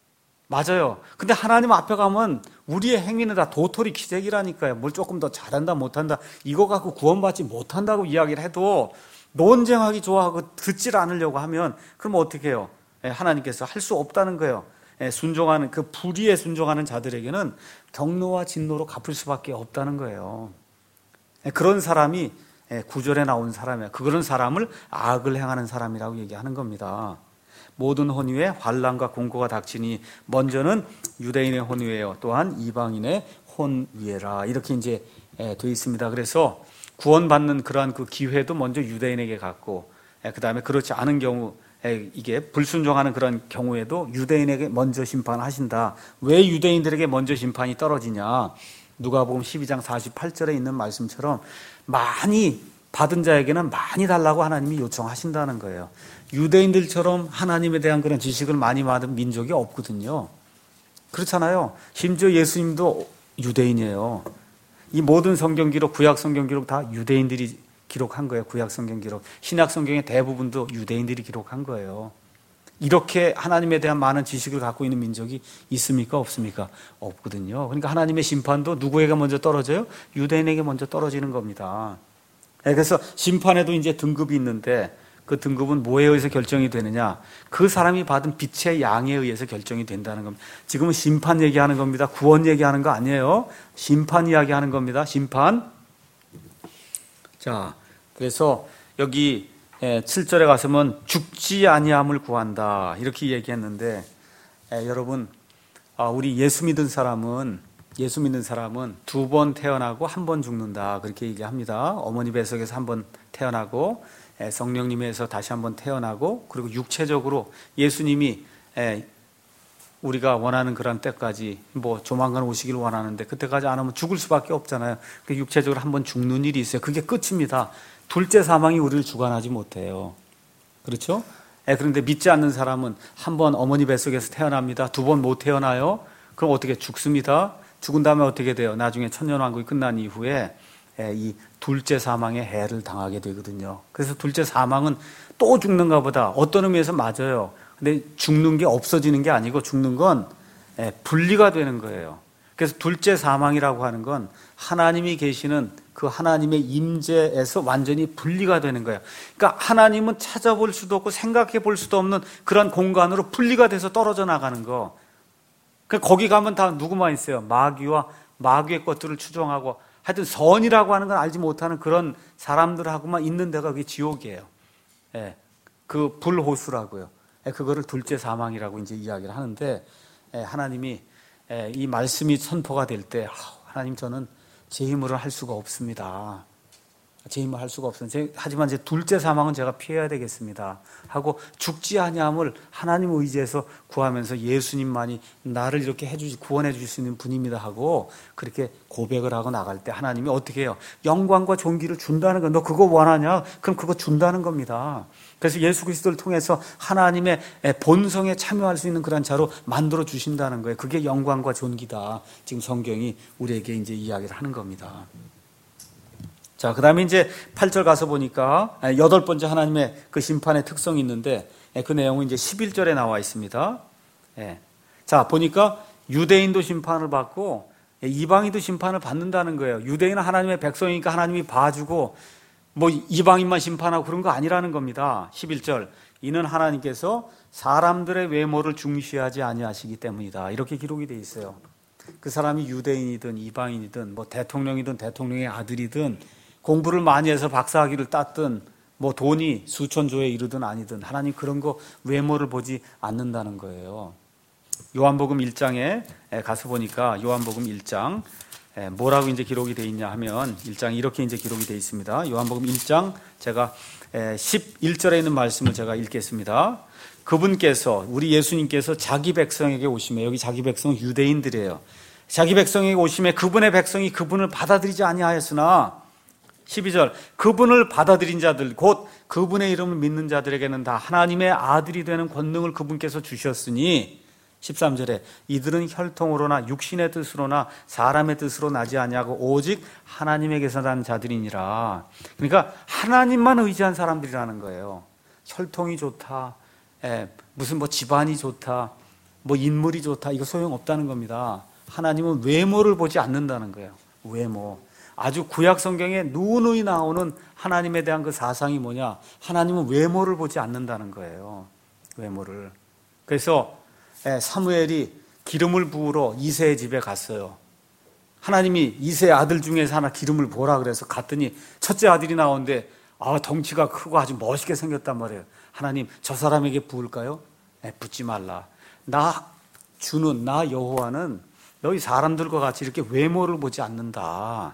근데 하나님 앞에 가면 우리의 행위는 다 도토리 기적이라니까요. 뭘 조금 더 잘한다 못한다 이거 갖고 구원받지 못한다고 이야기를 해도 논쟁하기 좋아하고 듣질 않으려고 하면 그럼 어떻게 해요? 하나님께서 할 수 없다는 거예요. 순종하는 그 불의에 순종하는 자들에게는 경노와 진노로 갚을 수밖에 없다는 거예요. 그런 사람이 9절에 나온 사람이에요. 그런 사람을 악을 행하는 사람이라고 얘기하는 겁니다. 모든 혼위에 환난과 공고가 닥치니 먼저는 유대인의 혼위에요 또한 이방인의 혼위에라. 이렇게 이제 되어 있습니다. 그래서 구원받는 그러한 그 기회도 먼저 유대인에게 갔고, 그 다음에 그렇지 않은 경우, 이게 불순종하는 그런 경우에도 유대인에게 먼저 심판하신다. 왜 유대인들에게 먼저 심판이 떨어지냐? 누가복음 12장 48절에 있는 말씀처럼 많이 받은 자에게는 많이 달라고 하나님이 요청하신다는 거예요. 유대인들처럼 하나님에 대한 그런 지식을 많이 받은 민족이 없거든요. 그렇잖아요. 심지어 예수님도 유대인이에요. 이 모든 성경 기록, 구약 성경 기록 다 유대인들이 기록한 거예요. 구약 성경 기록. 신약 성경의 대부분도 유대인들이 기록한 거예요. 이렇게 하나님에 대한 많은 지식을 갖고 있는 민족이 있습니까? 없습니까? 없거든요. 그러니까 하나님의 심판도 누구에게 먼저 떨어져요? 유대인에게 먼저 떨어지는 겁니다. 그래서 심판에도 이제 등급이 있는데 그 등급은 뭐에 의해서 결정이 되느냐? 그 사람이 받은 빛의 양에 의해서 결정이 된다는 겁니다. 지금은 심판 얘기하는 겁니다. 구원 얘기하는 거 아니에요. 심판 이야기하는 겁니다. 심판. 자, 그래서 여기 7절에 가서면 죽지 아니함을 구한다 이렇게 얘기했는데, 여러분, 우리 예수 믿는 사람은 두 번 태어나고 한 번 죽는다 그렇게 얘기합니다. 어머니 뱃속에서 한 번 태어나고 성령님에서 다시 한 번 태어나고, 그리고 육체적으로 예수님이 우리가 원하는 그런 때까지 뭐 조만간 오시길 원하는데 그때까지 안 오면 죽을 수밖에 없잖아요. 그 육체적으로 한 번 죽는 일이 있어요. 그게 끝입니다. 둘째 사망이 우리를 주관하지 못해요. 그렇죠? 그런데 믿지 않는 사람은 한 번 어머니 뱃속에서 태어납니다. 두 번 못 태어나요? 그럼 어떻게 죽습니다. 죽은 다음에 어떻게 돼요? 나중에 천년왕국이 끝난 이후에 이 둘째 사망의 해를 당하게 되거든요. 그래서 둘째 사망은 또 죽는가 보다. 어떤 의미에서 맞아요. 근데 죽는 게 없어지는 게 아니고 죽는 건 분리가 되는 거예요. 그래서 둘째 사망이라고 하는 건 하나님이 계시는 그 하나님의 임재에서 완전히 분리가 되는 거예요. 그러니까 하나님은 찾아볼 수도 없고 생각해 볼 수도 없는 그런 공간으로 분리가 돼서 떨어져 나가는 거. 거기 가면 다 누구만 있어요? 마귀의 것들을 추종하고, 하여튼 선이라고 하는 건 알지 못하는 그런 사람들하고만 있는 데가 그게 지옥이에요. 그 불호수라고요. 그거를 둘째 사망이라고 이제 이야기를 하는데, 하나님이 이 말씀이 선포가 될 때, 하나님 저는 제 힘으로 할 수가 없습니다. 제 힘으로 할 수가 없습니다. 하지만 제 둘째 사망은 제가 피해야 되겠습니다 하고 죽지 아니함을 하나님 의지해서 구하면서 예수님만이 나를 이렇게 구원해 주실 수 있는 분입니다 하고 그렇게 고백을 하고 나갈 때 하나님이 어떻게 해요? 영광과 존귀를 준다는 거예요. 너 그거 원하냐? 그럼 그거 준다는 겁니다. 그래서 예수 그리스도를 통해서 하나님의 본성에 참여할 수 있는 그런 자로 만들어 주신다는 거예요. 그게 영광과 존귀다. 지금 성경이 우리에게 이제 이야기를 하는 겁니다. 자, 그 다음에 이제 8절 가서 보니까 8번째 하나님의 그 심판의 특성이 있는데 그 내용은 이제 11절에 나와 있습니다. 자, 보니까 유대인도 심판을 받고 이방인도 심판을 받는다는 거예요. 유대인은 하나님의 백성이니까 하나님이 봐주고 뭐 이방인만 심판하고 그런 거 아니라는 겁니다. 11절. 이는 하나님께서 사람들의 외모를 중시하지 아니하시기 때문이다. 이렇게 기록이 돼 있어요. 그 사람이 유대인이든 이방인이든 뭐 대통령이든 대통령의 아들이든 공부를 많이 해서 박사학위를 땄든 뭐 돈이 수천조에 이르든 아니든 하나님 그런 거 외모를 보지 않는다는 거예요. 요한복음 1장에 가서 보니까 요한복음 1장 뭐라고 이제 기록이 돼 있냐 하면 1장 이렇게 이제 기록이 돼 있습니다. 요한복음 1장 제가 11절에 있는 말씀을 제가 읽겠습니다. 그분께서 우리 예수님께서 자기 백성에게 오심에, 여기 자기 백성은 유대인들이에요. 자기 백성에게 오심에 그분의 백성이 그분을 받아들이지 아니하였으나 12절 그분을 받아들인 자들 곧 그분의 이름을 믿는 자들에게는 다 하나님의 아들이 되는 권능을 그분께서 주셨으니 13절에 이들은 혈통으로나 육신의 뜻으로나 사람의 뜻으로 나지 아니하고 오직 하나님에게서 난 자들이니라. 그러니까 하나님만 의지한 사람들이라는 거예요. 혈통이 좋다, 무슨 뭐 집안이 좋다, 뭐 인물이 좋다, 이거 소용없다는 겁니다. 하나님은 외모를 보지 않는다는 거예요. 외모. 아주 구약 성경에 누누이 나오는 하나님에 대한 그 사상이 뭐냐? 하나님은 외모를 보지 않는다는 거예요. 외모를. 그래서 사무엘이 기름을 부으러 이새의 집에 갔어요. 하나님이 이새의 아들 중에서 하나 기름을 부으라 그래서 갔더니 첫째 아들이 나오는데 덩치가 크고 아주 멋있게 생겼단 말이에요. 하나님 저 사람에게 부을까요? 붓지 말라. 나 여호와는 너희 사람들과 같이 이렇게 외모를 보지 않는다.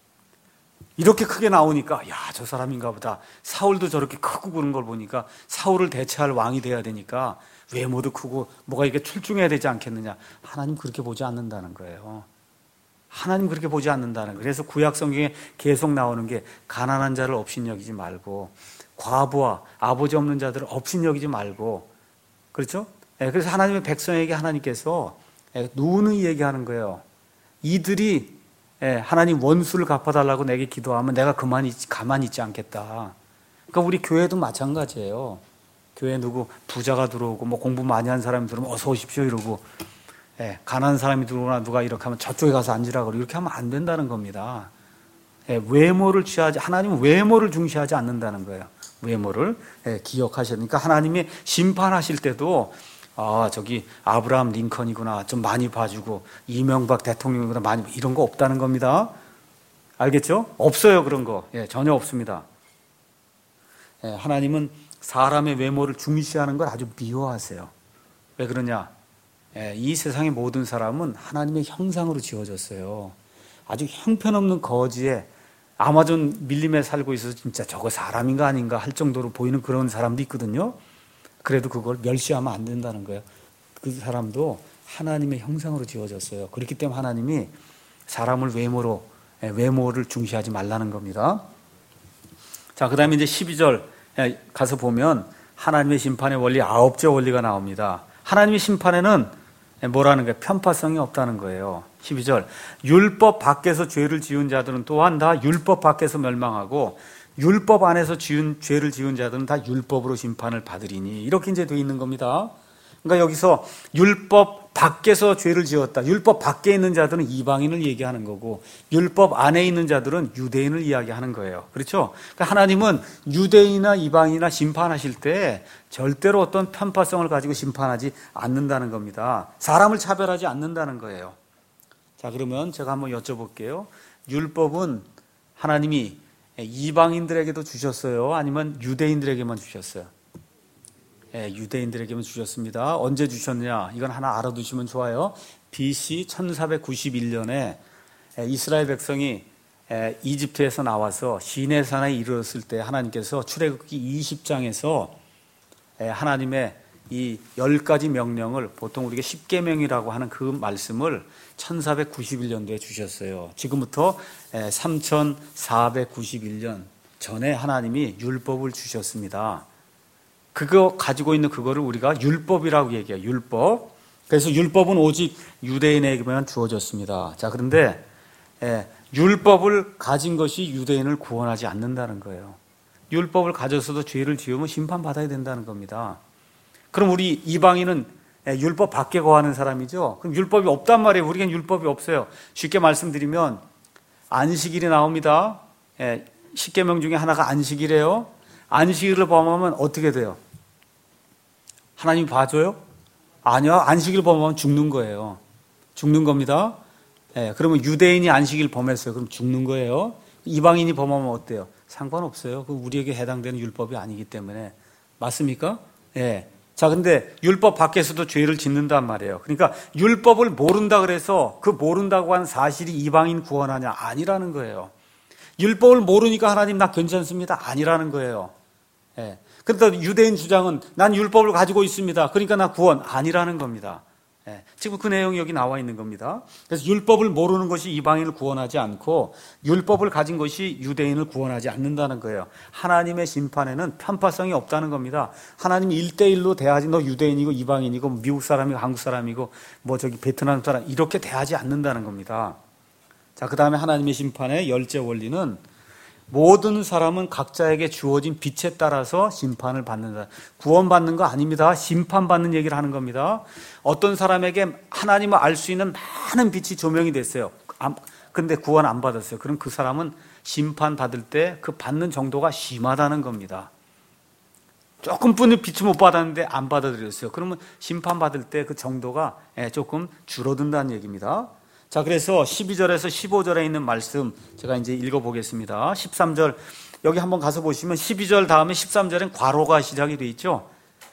이렇게 크게 나오니까 저 사람인가 보다. 사울도 저렇게 크고 그런 걸 보니까 사울을 대체할 왕이 돼야 되니까 외모도 크고 뭐가 이렇게 출중해야 되지 않겠느냐. 하나님 그렇게 보지 않는다는 거예요. 하나님 그렇게 보지 않는다는 거예요. 그래서 구약 성경에 계속 나오는 게 가난한 자를 업신여기지 말고 과부와 아버지 없는 자들을 업신여기지 말고, 그렇죠? 그래서 하나님의 백성에게 하나님께서 누누이 얘기하는 거예요. 이들이 하나님 원수를 갚아달라고 내게 기도하면 내가 가만히 있지 않겠다. 그러니까 우리 교회도 마찬가지예요. 교회 누구 부자가 들어오고 뭐 공부 많이 한 사람이 들어오면 어서 오십시오 이러고, 가난한 사람이 들어오나 누가 이렇게 하면 저쪽에 가서 앉으라고 이렇게 하면 안 된다는 겁니다. 외모를 취하지, 하나님은 외모를 중시하지 않는다는 거예요. 외모를 기억하셔야 되니까 하나님이 심판하실 때도 저기 아브라함 링컨이구나, 좀 많이 봐주고, 이명박 대통령이구나, 많이, 이런 거 없다는 겁니다. 알겠죠? 없어요, 그런 거. 전혀 없습니다. 하나님은 사람의 외모를 중시하는 걸 아주 미워하세요. 왜 그러냐? 이 세상의 모든 사람은 하나님의 형상으로 지어졌어요. 아주 형편없는 거지에 아마존 밀림에 살고 있어서 진짜 저거 사람인가 아닌가 할 정도로 보이는 그런 사람도 있거든요. 그래도 그걸 멸시하면 안 된다는 거예요. 그 사람도 하나님의 형상으로 지어졌어요. 그렇기 때문에 하나님이 사람을 외모를 중시하지 말라는 겁니다. 자, 그 다음에 이제 12절 가서 보면 하나님의 심판의 원리 9째 원리가 나옵니다. 하나님의 심판에는 뭐라는 거예요? 편파성이 없다는 거예요. 12절, 율법 밖에서 죄를 지은 자들은 또한 다 율법 밖에서 멸망하고 율법 안에서 죄를 지은 자들은 다 율법으로 심판을 받으리니, 이렇게 이제 되어 있는 겁니다. 그러니까 여기서 율법 밖에서 죄를 지었다, 율법 밖에 있는 자들은 이방인을 얘기하는 거고, 율법 안에 있는 자들은 유대인을 이야기하는 거예요. 그렇죠? 그러니까 하나님은 유대인이나 이방인이나 심판하실 때 절대로 어떤 편파성을 가지고 심판하지 않는다는 겁니다. 사람을 차별하지 않는다는 거예요. 자, 그러면 제가 한번 여쭤볼게요. 율법은 하나님이 이방인들에게도 주셨어요? 아니면 유대인들에게만 주셨어요? 유대인들에게만 주셨습니다. 언제 주셨느냐? 이건 하나 알아두시면 좋아요. BC 1491년에 이스라엘 백성이 이집트에서 나와서 시내산에 이르렀을 때 하나님께서 출애굽기 20장에서 하나님의 이 10가지 명령을, 보통 우리가 10계명이라고 하는 그 말씀을 1491년도에 주셨어요. 지금부터 3491년 전에 하나님이 율법을 주셨습니다. 그거 가지고 있는 그거를 우리가 율법이라고 얘기해요. 율법. 그래서 율법은 오직 유대인에게만 주어졌습니다. 자, 그런데 율법을 가진 것이 유대인을 구원하지 않는다는 거예요. 율법을 가져서도 죄를 지으면 심판받아야 된다는 겁니다. 그럼 우리 이방인은 율법 밖에 거하는 사람이죠. 그럼 율법이 없단 말이에요. 우리에겐 율법이 없어요. 쉽게 말씀드리면 안식일이 나옵니다. 10계명 중에 하나가 안식일이에요. 안식일을 범하면 어떻게 돼요? 하나님이 봐줘요? 아니요. 안식일 범하면 죽는 거예요. 죽는 겁니다. 그러면 유대인이 안식일 범했어요. 그럼 죽는 거예요. 이방인이 범하면 어때요? 상관없어요. 그 우리에게 해당되는 율법이 아니기 때문에. 맞습니까? 자, 근데 율법 밖에서도 죄를 짓는단 말이에요. 그러니까 율법을 모른다 그래서 그 모른다고 한 사실이 이방인 구원하냐? 아니라는 거예요. 율법을 모르니까 하나님 나 괜찮습니다. 아니라는 거예요. 그런데 유대인 주장은 난 율법을 가지고 있습니다. 그러니까 나 구원. 아니라는 겁니다. 지금 그 내용이 여기 나와 있는 겁니다. 그래서 율법을 모르는 것이 이방인을 구원하지 않고 율법을 가진 것이 유대인을 구원하지 않는다는 거예요. 하나님의 심판에는 편파성이 없다는 겁니다. 하나님이 1대1로 대하지, 너 유대인이고 이방인이고 미국 사람이고 한국 사람이고 뭐 저기 베트남 사람, 이렇게 대하지 않는다는 겁니다. 자, 그 다음에 하나님의 심판의 10째 원리는 모든 사람은 각자에게 주어진 빛에 따라서 심판을 받는다. 구원받는 거 아닙니다. 심판받는 얘기를 하는 겁니다. 어떤 사람에게 하나님을 알 수 있는 많은 빛이 조명이 됐어요. 근데 구원 안 받았어요. 그럼 그 사람은 심판받을 때 그 받는 정도가 심하다는 겁니다. 조금뿐이 빛을 못 받았는데 안 받아들였어요. 그러면 심판받을 때 그 정도가 조금 줄어든다는 얘기입니다. 자, 그래서 12절에서 15절에 있는 말씀 제가 이제 읽어보겠습니다. 13절 여기 한번 가서 보시면 12절 다음에 13절엔 괄호가 시작이 되어 있죠.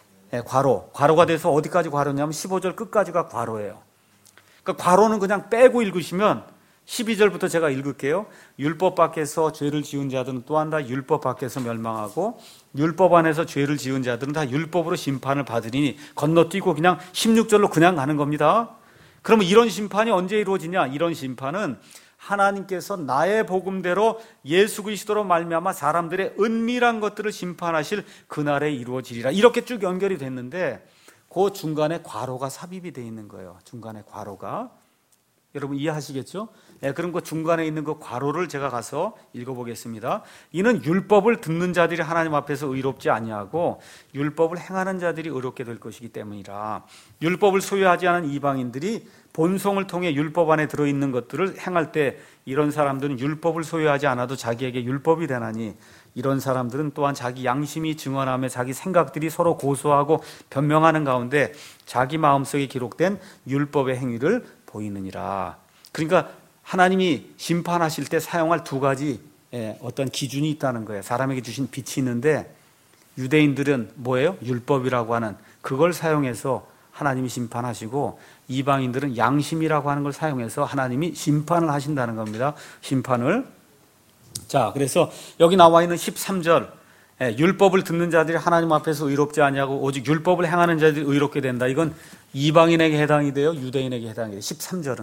괄호가 돼서 어디까지 괄호냐면 15절 끝까지가 괄호예요. 그러니까 괄호는 그냥 빼고 읽으시면 12절부터 제가 읽을게요. 율법 밖에서 죄를 지은 자들은 또한 다 율법 밖에서 멸망하고 율법 안에서 죄를 지은 자들은 다 율법으로 심판을 받으리니, 건너뛰고 그냥 16절로 그냥 가는 겁니다. 그러면 이런 심판이 언제 이루어지냐? 이런 심판은 하나님께서 나의 복음대로 예수 그리스도로 말미암아 사람들의 은밀한 것들을 심판하실 그날에 이루어지리라. 이렇게 쭉 연결이 됐는데 그 중간에 괄호가 삽입이 되어 있는 거예요. 중간에 괄호가. 여러분 이해하시겠죠? 그럼 그 중간에 있는 그 괄호를 제가 가서 읽어보겠습니다. 이는 율법을 듣는 자들이 하나님 앞에서 의롭지 아니하고 율법을 행하는 자들이 의롭게 될 것이기 때문이라. 율법을 소유하지 않은 이방인들이 본성을 통해 율법 안에 들어있는 것들을 행할 때 이런 사람들은 율법을 소유하지 않아도 자기에게 율법이 되나니 이런 사람들은 또한 자기 양심이 증언하며 자기 생각들이 서로 고소하고 변명하는 가운데 자기 마음속에 기록된 율법의 행위를 보이느니라. 그러니까 하나님이 심판하실 때 사용할 두 가지 어떤 기준이 있다는 거예요. 사람에게 주신 빛이 있는데 유대인들은 뭐예요? 율법이라고 하는 그걸 사용해서 하나님이 심판하시고 이방인들은 양심이라고 하는 걸 사용해서 하나님이 심판을 하신다는 겁니다. 심판을. 자, 그래서 여기 나와 있는 13절 율법을 듣는 자들이 하나님 앞에서 의롭지 아니하고 오직 율법을 행하는 자들이 의롭게 된다. 이건 이방인에게 해당이 돼요? 유대인에게 해당이 돼요? 13절은.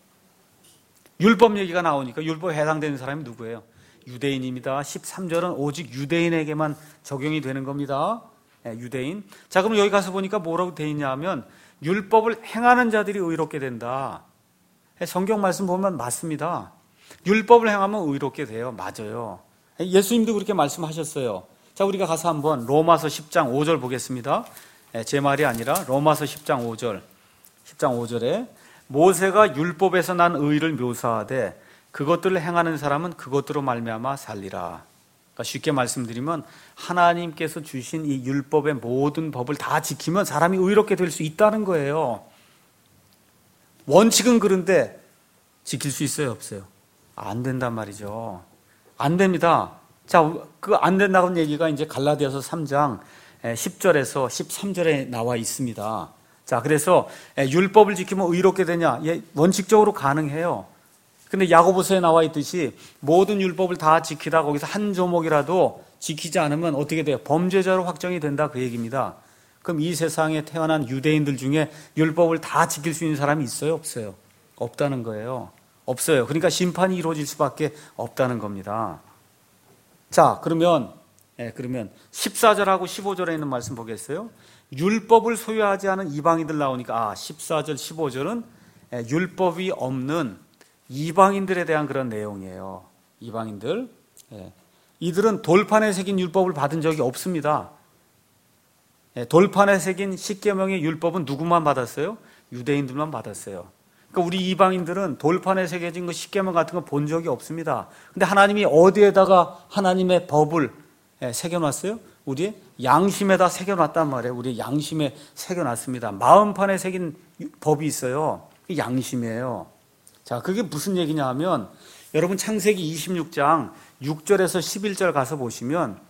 율법 얘기가 나오니까 율법에 해당되는 사람이 누구예요? 유대인입니다. 13절은 오직 유대인에게만 적용이 되는 겁니다. 유대인. 자, 그럼 여기 가서 보니까 뭐라고 되어 있냐 하면 율법을 행하는 자들이 의롭게 된다. 성경 말씀 보면 맞습니다. 율법을 행하면 의롭게 돼요. 맞아요. 예수님도 그렇게 말씀하셨어요. 자, 우리가 가서 한번 로마서 10장 5절 보겠습니다. 제 말이 아니라 로마서 10장 5절. 10장 5절에 모세가 율법에서 난 의를 묘사하되 그것들을 행하는 사람은 그것들로 말미암아 살리라. 그러니까 쉽게 말씀드리면 하나님께서 주신 이 율법의 모든 법을 다 지키면 사람이 의롭게 될 수 있다는 거예요. 원칙은 그런데 지킬 수 있어요, 없어요? 안 된단 말이죠. 안 됩니다. 자, 그 안 된다는 얘기가 이제 갈라디아서 3장 10절에서 13절에 나와 있습니다. 자, 그래서 율법을 지키면 의롭게 되냐? 원칙적으로 가능해요. 근데 야고보서에 나와 있듯이 모든 율법을 다 지키다 거기서 한 조목이라도 지키지 않으면 어떻게 돼요? 범죄자로 확정이 된다 그 얘기입니다. 그럼 이 세상에 태어난 유대인들 중에 율법을 다 지킬 수 있는 사람이 있어요? 없어요? 없다는 거예요. 없어요. 그러니까 심판이 이루어질 수밖에 없다는 겁니다. 자, 그러면 14절하고 15절에 있는 말씀 보겠어요? 율법을 소유하지 않은 이방인들 나오니까 14절, 15절은 율법이 없는 이방인들에 대한 그런 내용이에요. 이방인들. 이들은 돌판에 새긴 율법을 받은 적이 없습니다. 돌판에 새긴 십계명의 율법은 누구만 받았어요? 유대인들만 받았어요. 그러니까 우리 이방인들은 돌판에 새겨진 그 십계명 같은 거 본 적이 없습니다. 근데 하나님이 어디에다가 하나님의 법을 새겨놨어요? 우리의 양심에다 새겨놨단 말이에요. 우리의 양심에 새겨놨습니다. 마음판에 새긴 법이 있어요. 그게 양심이에요. 자, 그게 무슨 얘기냐 하면 여러분 창세기 26장 6절에서 11절 가서 보시면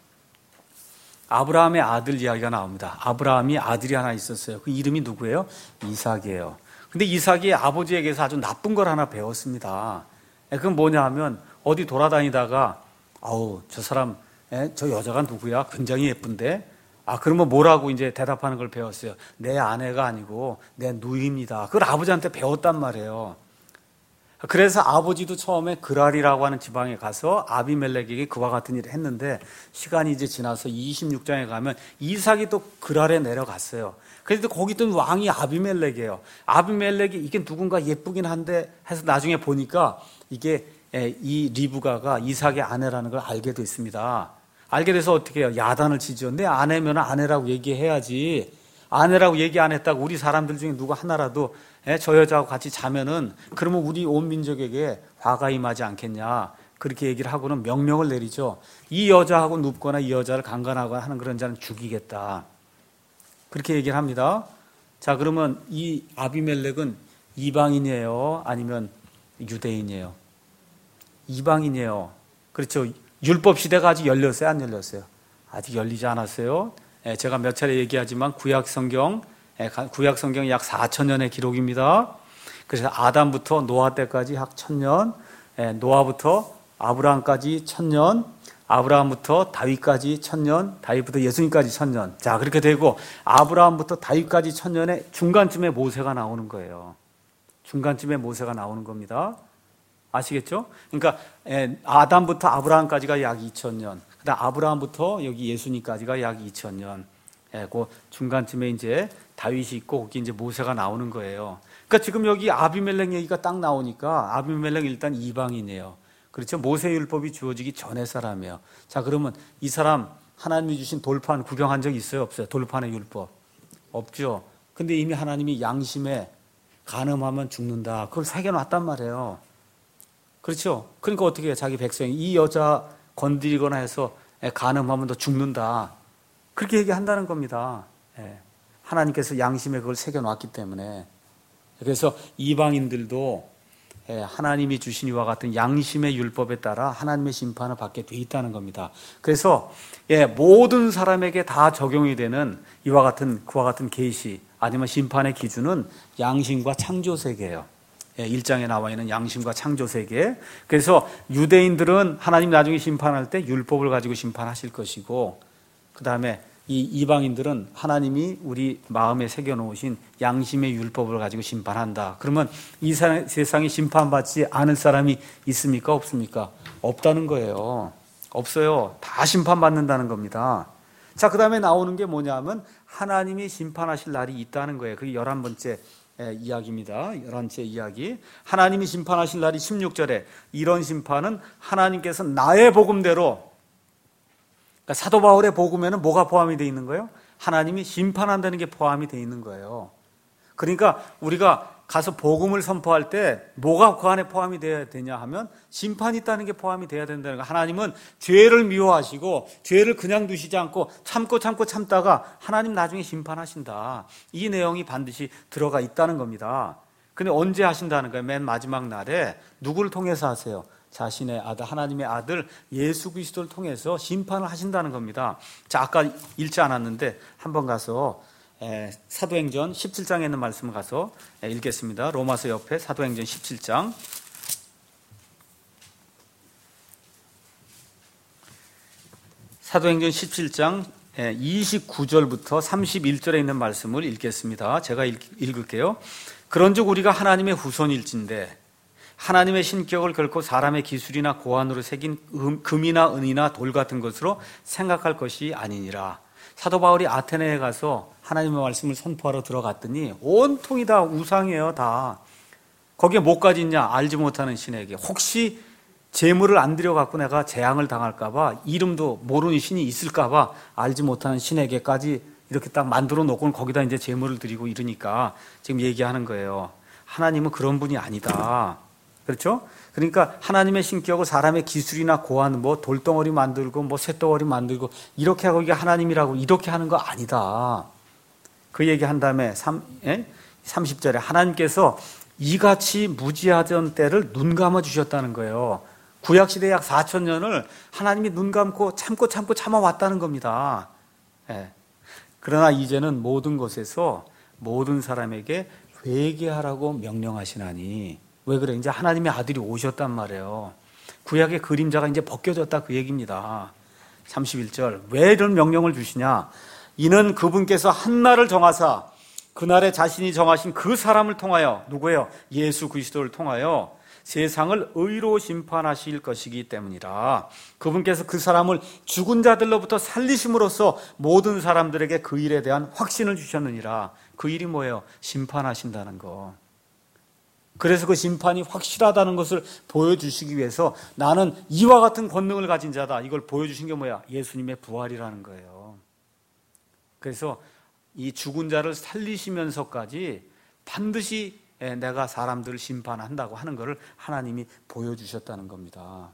아브라함의 아들 이야기가 나옵니다. 아브라함이 아들이 하나 있었어요. 그 이름이 누구예요? 이삭이에요. 근데 이삭이 아버지에게서 아주 나쁜 걸 하나 배웠습니다. 그건 뭐냐 하면 어디 돌아다니다가 저 사람 저 여자가 누구야? 굉장히 예쁜데? 그러면 뭐라고 이제 대답하는 걸 배웠어요. 내 아내가 아니고 내 누이입니다. 그걸 아버지한테 배웠단 말이에요. 그래서 아버지도 처음에 그랄이라고 하는 지방에 가서 아비멜렉에게 그와 같은 일을 했는데 시간이 이제 지나서 26장에 가면 이삭이 또 그랄에 내려갔어요. 그래도 거기 있던 왕이 아비멜렉이에요. 아비멜렉이 이게 누군가 예쁘긴 한데 해서 나중에 보니까 이게 이 리브가가 이삭의 아내라는 걸 알게 됐습니다. 알게 돼서 어떻게 해요? 야단을 치죠. 내 아내면 아내라고 얘기해야지. 아내라고 얘기 안 했다고 우리 사람들 중에 누구 하나라도 저 여자하고 같이 자면은 그러면 우리 온 민족에게 화가 임하지 않겠냐. 그렇게 얘기를 하고는 명령을 내리죠. 이 여자하고 눕거나 이 여자를 강간하거나 하는 그런 자는 죽이겠다. 그렇게 얘기를 합니다. 자, 그러면 이 아비멜렉은 이방인이에요? 아니면 유대인이에요? 이방인이에요. 그렇죠. 율법 시대가 아직 열렸어요? 안 열렸어요? 아직 열리지 않았어요. 제가 몇 차례 얘기하지만 구약성경이 약 4,000년의 기록입니다. 그래서 아담부터 노아 때까지 약 1,000년, 노아부터 아브라함까지 1,000년, 아브라함부터 다윗까지 1,000년, 다윗부터 예수님까지 1,000년. 자, 그렇게 되고 아브라함부터 다윗까지 1,000년에 중간쯤에 모세가 나오는 거예요. 중간쯤에 모세가 나오는 겁니다. 아시겠죠? 그러니까 아담부터 아브라함까지가 약 2,000년, 그다음 아브라함부터 여기 예수님까지가 약 2,000년. 그 중간쯤에 이제 다윗이 있고 거기 이제 모세가 나오는 거예요. 그러니까 지금 여기 아비멜렉 얘기가 딱 나오니까 아비멜렉 일단 이방인이에요. 그렇죠? 모세율법이 주어지기 전의 사람이에요. 자, 그러면 이 사람 하나님이 주신 돌판 구경한 적 있어요? 없어요? 돌판의 율법. 없죠. 근데 이미 하나님이 양심에 간음하면 죽는다. 그걸 새겨놨단 말이에요. 그렇죠? 그러니까 어떻게 해요? 자기 백성이 이 여자 건드리거나 해서 간음하면 너 죽는다. 그렇게 얘기한다는 겁니다. 하나님께서 양심에 그걸 새겨놨기 때문에. 그래서 이방인들도 하나님이 주신 이와 같은 양심의 율법에 따라 하나님의 심판을 받게 돼 있다는 겁니다. 그래서 모든 사람에게 다 적용이 되는 그와 같은 계시 아니면 심판의 기준은 양심과 창조 세계예요. 1장에 나와 있는 양심과 창조 세계. 그래서 유대인들은 하나님 나중에 심판할 때 율법을 가지고 심판하실 것이고, 그 다음에 이 이방인들은 하나님이 우리 마음에 새겨놓으신 양심의 율법을 가지고 심판한다. 그러면 이 세상에 심판받지 않을 사람이 있습니까? 없습니까? 없다는 거예요. 없어요. 다 심판받는다는 겁니다. 자, 그 다음에 나오는 게 뭐냐면 하나님이 심판하실 날이 있다는 거예요. 그게 11번째 이야기입니다. 11번째 이야기. 하나님이 심판하실 날이 16절에 이런 심판은 하나님께서 나의 복음대로, 그러니까 사도 바울의 복음에는 뭐가 포함이 되어 있는 거예요? 하나님이 심판한다는 게 포함이 되어 있는 거예요. 그러니까 우리가 가서 복음을 선포할 때 뭐가 그 안에 포함이 되어야 되냐 하면 심판이 있다는 게 포함이 되어야 된다는 거예요. 하나님은 죄를 미워하시고 죄를 그냥 두시지 않고 참다가 하나님 나중에 심판하신다. 이 내용이 반드시 들어가 있다는 겁니다. 근데 언제 하신다는 거예요? 맨 마지막 날에 누구를 통해서 하세요? 자신의 아들, 하나님의 아들 예수 그리스도를 통해서 심판을 하신다는 겁니다. 자, 아까 읽지 않았는데 한번 가서 사도행전 17장에 있는 말씀을 가서 읽겠습니다. 로마서 옆에 사도행전 17장. 사도행전 17장 29절부터 31절에 있는 말씀을 읽겠습니다. 제가 읽을게요. 그런즉 우리가 하나님의 후손일진데 하나님의 신격을 결코 사람의 기술이나 고안으로 새긴 금이나 은이나 돌 같은 것으로 생각할 것이 아니니라. 사도 바울이 아테네에 가서 하나님의 말씀을 선포하러 들어갔더니 온통이 다 우상이에요. 다. 거기에 뭐까지 있냐? 알지 못하는 신에게. 혹시 제물을 안 드려갖고 내가 재앙을 당할까 봐, 이름도 모르는 신이 있을까 봐 알지 못하는 신에게까지 이렇게 딱 만들어 놓고는 거기다 이제 제물을 드리고 이러니까 지금 얘기하는 거예요. 하나님은 그런 분이 아니다. 그렇죠? 그러니까 하나님의 신격을 사람의 기술이나 고안, 뭐 돌덩어리 만들고 뭐 쇳덩어리 만들고 이렇게 하고 이게 하나님이라고 이렇게 하는 거 아니다. 그 얘기한 다음에 30절에 하나님께서 이같이 무지하던 때를 눈 감아 주셨다는 거예요. 구약시대 약 4,000년을 하나님이 눈 감고 참고 참아왔다는 겁니다. 그러나 이제는 모든 것에서 모든 사람에게 회개하라고 명령하시나니. 왜 그래? 이제 하나님의 아들이 오셨단 말이에요. 구약의 그림자가 이제 벗겨졌다 그 얘기입니다. 31절. 왜 이런 명령을 주시냐? 이는 그분께서 한 날을 정하사 그날에 자신이 정하신 그 사람을 통하여, 누구예요? 예수 그리스도를 통하여 세상을 의로 심판하실 것이기 때문이라. 그분께서 그 사람을 죽은 자들로부터 살리심으로써 모든 사람들에게 그 일에 대한 확신을 주셨느니라. 그 일이 뭐예요? 심판하신다는 거. 그래서 그 심판이 확실하다는 것을 보여주시기 위해서 나는 이와 같은 권능을 가진 자다. 이걸 보여주신 게 뭐야? 예수님의 부활이라는 거예요. 그래서 이 죽은 자를 살리시면서까지 반드시 내가 사람들을 심판한다고 하는 것을 하나님이 보여주셨다는 겁니다.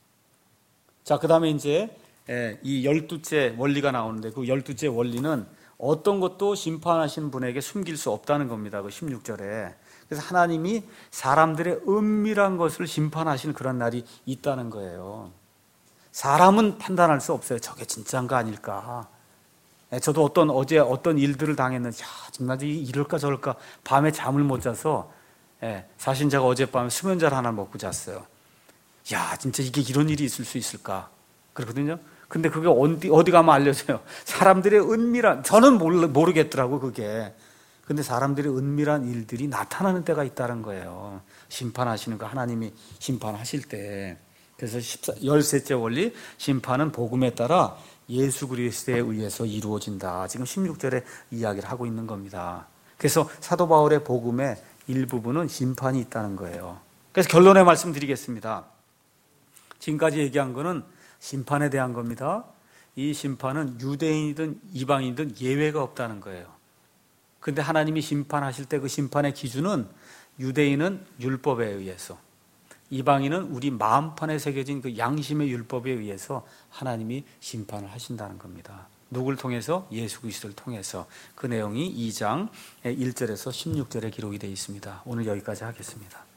자, 그 다음에 이제 이 12째 원리가 나오는데 그 12째 원리는 어떤 것도 심판하신 분에게 숨길 수 없다는 겁니다. 그 16절에. 그래서 하나님이 사람들의 은밀한 것을 심판하시는 그런 날이 있다는 거예요. 사람은 판단할 수 없어요. 저게 진짜인가 아닐까. 저도 어제 어떤 일들을 당했는지, 정말 이럴까 저럴까 밤에 잠을 못 자서, 사실 제가 어젯밤에 수면제를 하나 먹고 잤어요. 야, 진짜 이게 이런 일이 있을 수 있을까? 그렇거든요. 근데 그게 어디 가면 알려져요. 사람들의 은밀한, 저는 모르겠더라고, 그게. 근데 사람들의 은밀한 일들이 나타나는 때가 있다는 거예요. 심판하시는 거, 하나님이 심판하실 때. 그래서 13째 원리, 심판은 복음에 따라 예수 그리스도에 의해서 이루어진다. 지금 16절에 이야기를 하고 있는 겁니다. 그래서 사도 바울의 복음에 일부분은 심판이 있다는 거예요. 그래서 결론의 말씀 드리겠습니다. 지금까지 얘기한 거는 심판에 대한 겁니다. 이 심판은 유대인이든 이방인이든 예외가 없다는 거예요. 그런데 하나님이 심판하실 때 그 심판의 기준은 유대인은 율법에 의해서, 이방인은 우리 마음판에 새겨진 그 양심의 율법에 의해서 하나님이 심판을 하신다는 겁니다. 누굴 통해서? 예수 그리스도를 통해서. 그 내용이 2장 1절에서 16절에 기록이 되어 있습니다. 오늘 여기까지 하겠습니다.